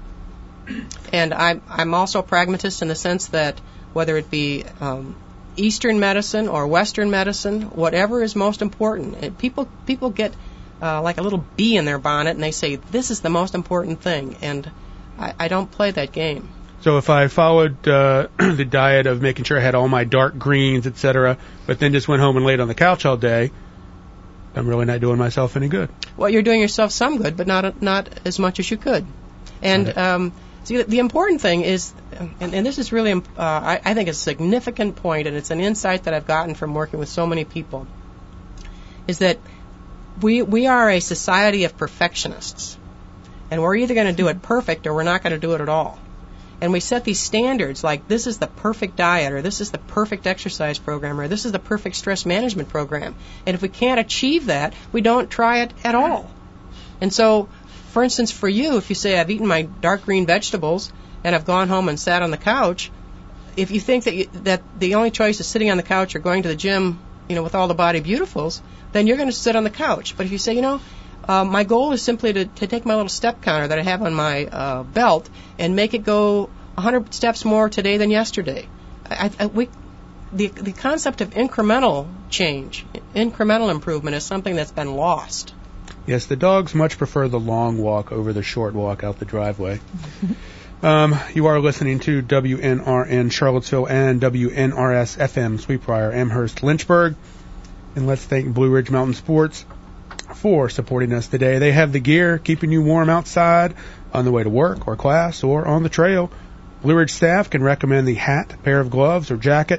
D: And I'm, I'm also a pragmatist in the sense that whether it be um, Eastern medicine or Western medicine, whatever is most important, and people people get uh, like a little bee in their bonnet and they say, this is the most important thing, and I, I don't play that game.
B: So if I followed uh, the diet of making sure I had all my dark greens, et cetera, but then just went home and laid on the couch all day, I'm really not doing myself any good.
D: Well, you're doing yourself some good, but not not as much as you could. And
B: right.
D: um, see, the important thing is, and, and this is really, uh, I, I think, a significant point, and it's an insight that I've gotten from working with so many people, is that we we are a society of perfectionists, and we're either going to do it perfect or we're not going to do it at all. And we set these standards like this is the perfect diet, or this is the perfect exercise program, or this is the perfect stress management program. And if we can't achieve that, we don't try it at all. And so, for instance, for you, if you say I've eaten my dark green vegetables and I've gone home and sat on the couch, if you think that you, that the only choice is sitting on the couch or going to the gym, you know, with all the body beautifuls, then you're going to sit on the couch. But if you say, you know, Uh, my goal is simply to, to take my little step counter that I have on my uh, belt and make it go one hundred steps more today than yesterday. I, I, we, the, the concept of incremental change, incremental improvement is something that's been lost.
B: Yes, the dogs much prefer the long walk over the short walk out the driveway. um, you are listening to W N R N Charlottesville and W N R S F M Sweetbriar Amherst Lynchburg. And let's thank Blue Ridge Mountain Sports for supporting us today. They have the gear keeping you warm outside on the way to work or class or on the trail. Blue Ridge staff can recommend the hat, pair of gloves, or jacket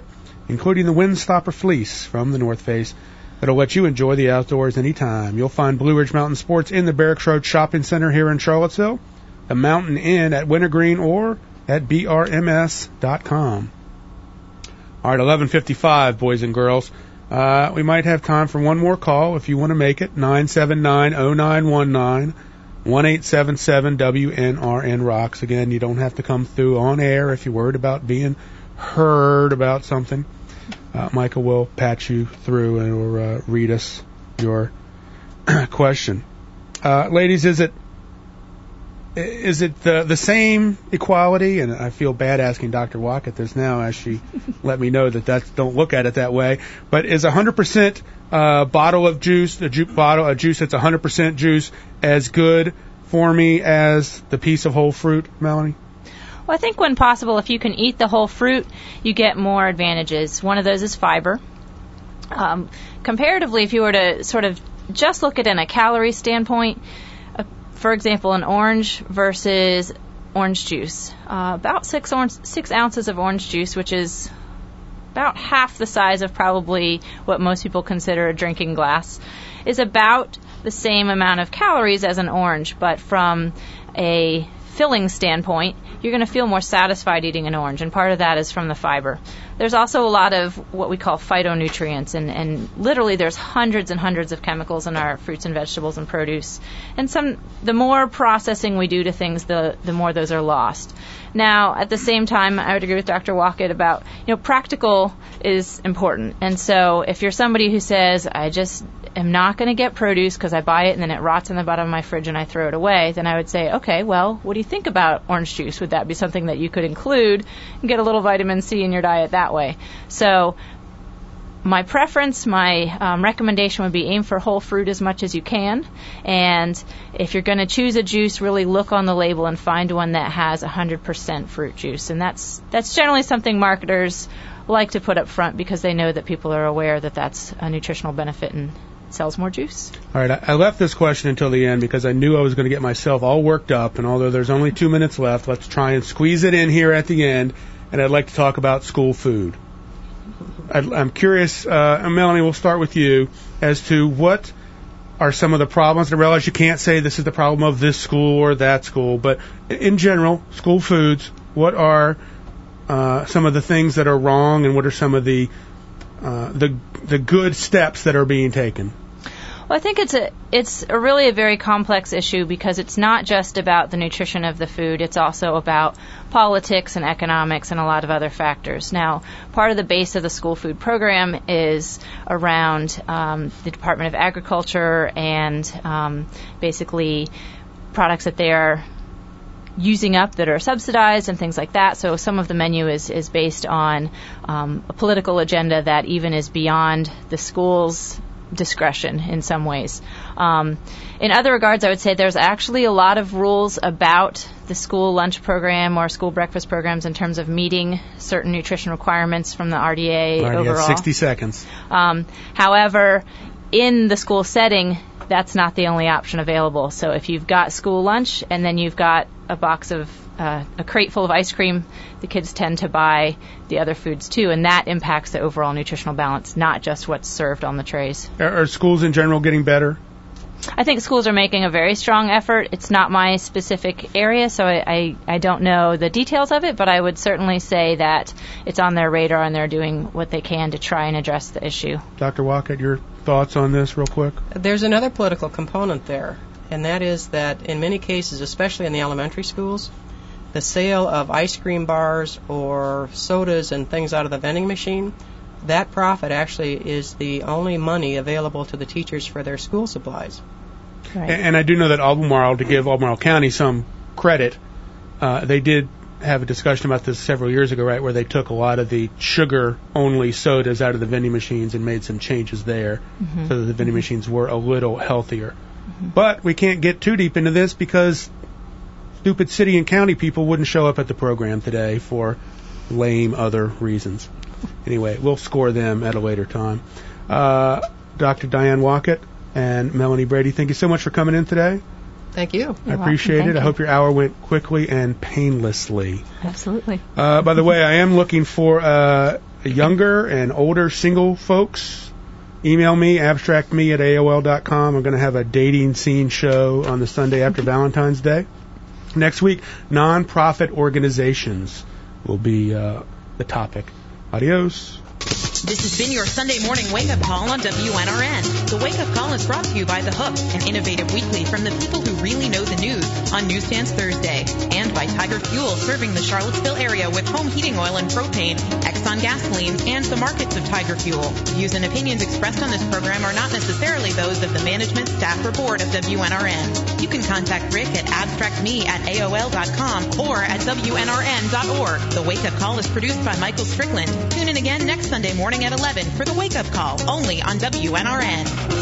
B: including the Windstopper Fleece from the North Face that'll let you enjoy the outdoors anytime. You'll find Blue Ridge Mountain Sports in the Barracks Road Shopping Center here in Charlottesville, the Mountain Inn at Wintergreen, or at B R M S dot com. All right, eleven fifty-five, boys and girls. Uh, we might have time for one more call if you want to make it. nine seven nine, oh nine one nine, one eight seven seven W N R N Rocks. Again, you don't have to come through on air if you're worried about being heard about something. Uh, Michael will patch you through and or uh, read us your question. Uh, ladies, is it is it the, the same equality? And I feel bad asking Doctor Wackett this now, as she let me know that that's, don't look at it that way. But is a one hundred percent uh, bottle of juice, a ju- bottle of juice that's one hundred percent juice, as good for me as the piece of whole fruit, Melanie?
C: Well, I think when possible, if you can eat the whole fruit, you get more advantages. One of those is fiber. Um, comparatively, if you were to sort of just look at it in a calorie standpoint, uh, for example, an orange versus orange juice, uh, about six, orange, six ounces of orange juice, which is about half the size of probably what most people consider a drinking glass, is about the same amount of calories as an orange, but from a filling standpoint, you're going to feel more satisfied eating an orange, and part of that is from the fiber. There's also a lot of what we call phytonutrients, and, and literally there's hundreds and hundreds of chemicals in our fruits and vegetables and produce. And some, the more processing we do to things, the, the more those are lost. Now, at the same time, I would agree with Doctor Wackett about, you know, practical is important. And so if you're somebody who says, I just am not going to get produce because I buy it and then it rots in the bottom of my fridge and I throw it away, then I would say, okay, well, what do you think about orange juice? Would that be something that you could include and get a little vitamin C in your diet that way? So my preference, my um, recommendation would be aim for whole fruit as much as you can. And if you're going to choose a juice, really look on the label and find one that has one hundred percent fruit juice. And that's that's generally something marketers like to put up front because they know that people are aware that that's a nutritional benefit and sells more juice.
B: All right, I left this question until the end because I knew I was going to get myself all worked up. And although there's only two minutes left, let's try and squeeze it in here at the end. And I'd like to talk about school food. I'm curious, uh, Melanie, we'll start with you, as to what are some of the problems. I realize you can't say this is the problem of this school or that school, but in general, school foods, what are uh, some of the things that are wrong, and what are some of the uh, the the good steps that are being taken?
C: Well, I think it's a it's a really a very complex issue because it's not just about the nutrition of the food. It's also about politics and economics and a lot of other factors. Now, part of the base of the school food program is around um, the Department of Agriculture and um, basically products that they are using up that are subsidized and things like that. So some of the menu is, is based on um, a political agenda that even is beyond the school's discretion in some ways. Um, in other regards, I would say there's actually a lot of rules about the school lunch program or school breakfast programs in terms of meeting certain nutrition requirements from the R D A
B: All right,
C: overall.
B: you have sixty seconds.
C: Um, however, in the school setting, that's not the only option available. So if you've got school lunch and then you've got a box of uh, a crate full of ice cream, the kids tend to buy the other foods too, and that impacts the overall nutritional balance, not just what's served on the trays.
B: Are, are schools in general getting better?
C: I think schools are making a very strong effort. It's not my specific area, so I, I, I don't know the details of it, but I would certainly say that it's on their radar and they're doing what they can to try and address the issue.
B: Doctor Wackett, your thoughts on this real quick?
D: There's another political component there, and that is that in many cases, especially in the elementary schools, the sale of ice cream bars or sodas and things out of the vending machine, that profit actually is the only money available to the teachers for their school supplies.
C: Right.
B: And, and I do know that Albemarle, to give Albemarle County some credit, uh, they did have a discussion about this several years ago, right, where they took a lot of the sugar-only sodas out of the vending machines and made some changes there mm-hmm. so that the vending machines were a little healthier. Mm-hmm. But we can't get too deep into this because stupid city and county people wouldn't show up at the program today for lame other reasons. Anyway, we'll score them at a later time. Uh, Doctor Diane Wackett and Melanie Brady, thank you so much for coming in today.
D: Thank you.
C: You're
B: I appreciate
C: welcome.
B: it.
C: Thank
B: I
C: you.
B: hope your hour went quickly and painlessly.
C: Absolutely.
B: Uh, by the way, I am looking for uh, younger and older single folks, email me, abstract me at A O L dot com. I'm going to have a dating scene show on the Sunday after Valentine's Day. Next week, nonprofit organizations will be uh, the topic. Adios.
A: This has been your Sunday morning wake-up call on W N R N. The wake-up call is brought to you by The Hook, an innovative weekly from the people who really know the news on Newsstands Thursday, and by Tiger Fuel, serving the Charlottesville area with home heating oil and propane, Exxon gasoline, and the markets of Tiger Fuel. Views and opinions expressed on this program are not necessarily those of the management, staff, or board of W N R N. You can contact Rick at abstractme at A O L dot com or at W N R N dot org. The wake-up call is produced by Michael Strickland. Tune in again next Sunday morning at eleven for the wake-up call, only on W N R N.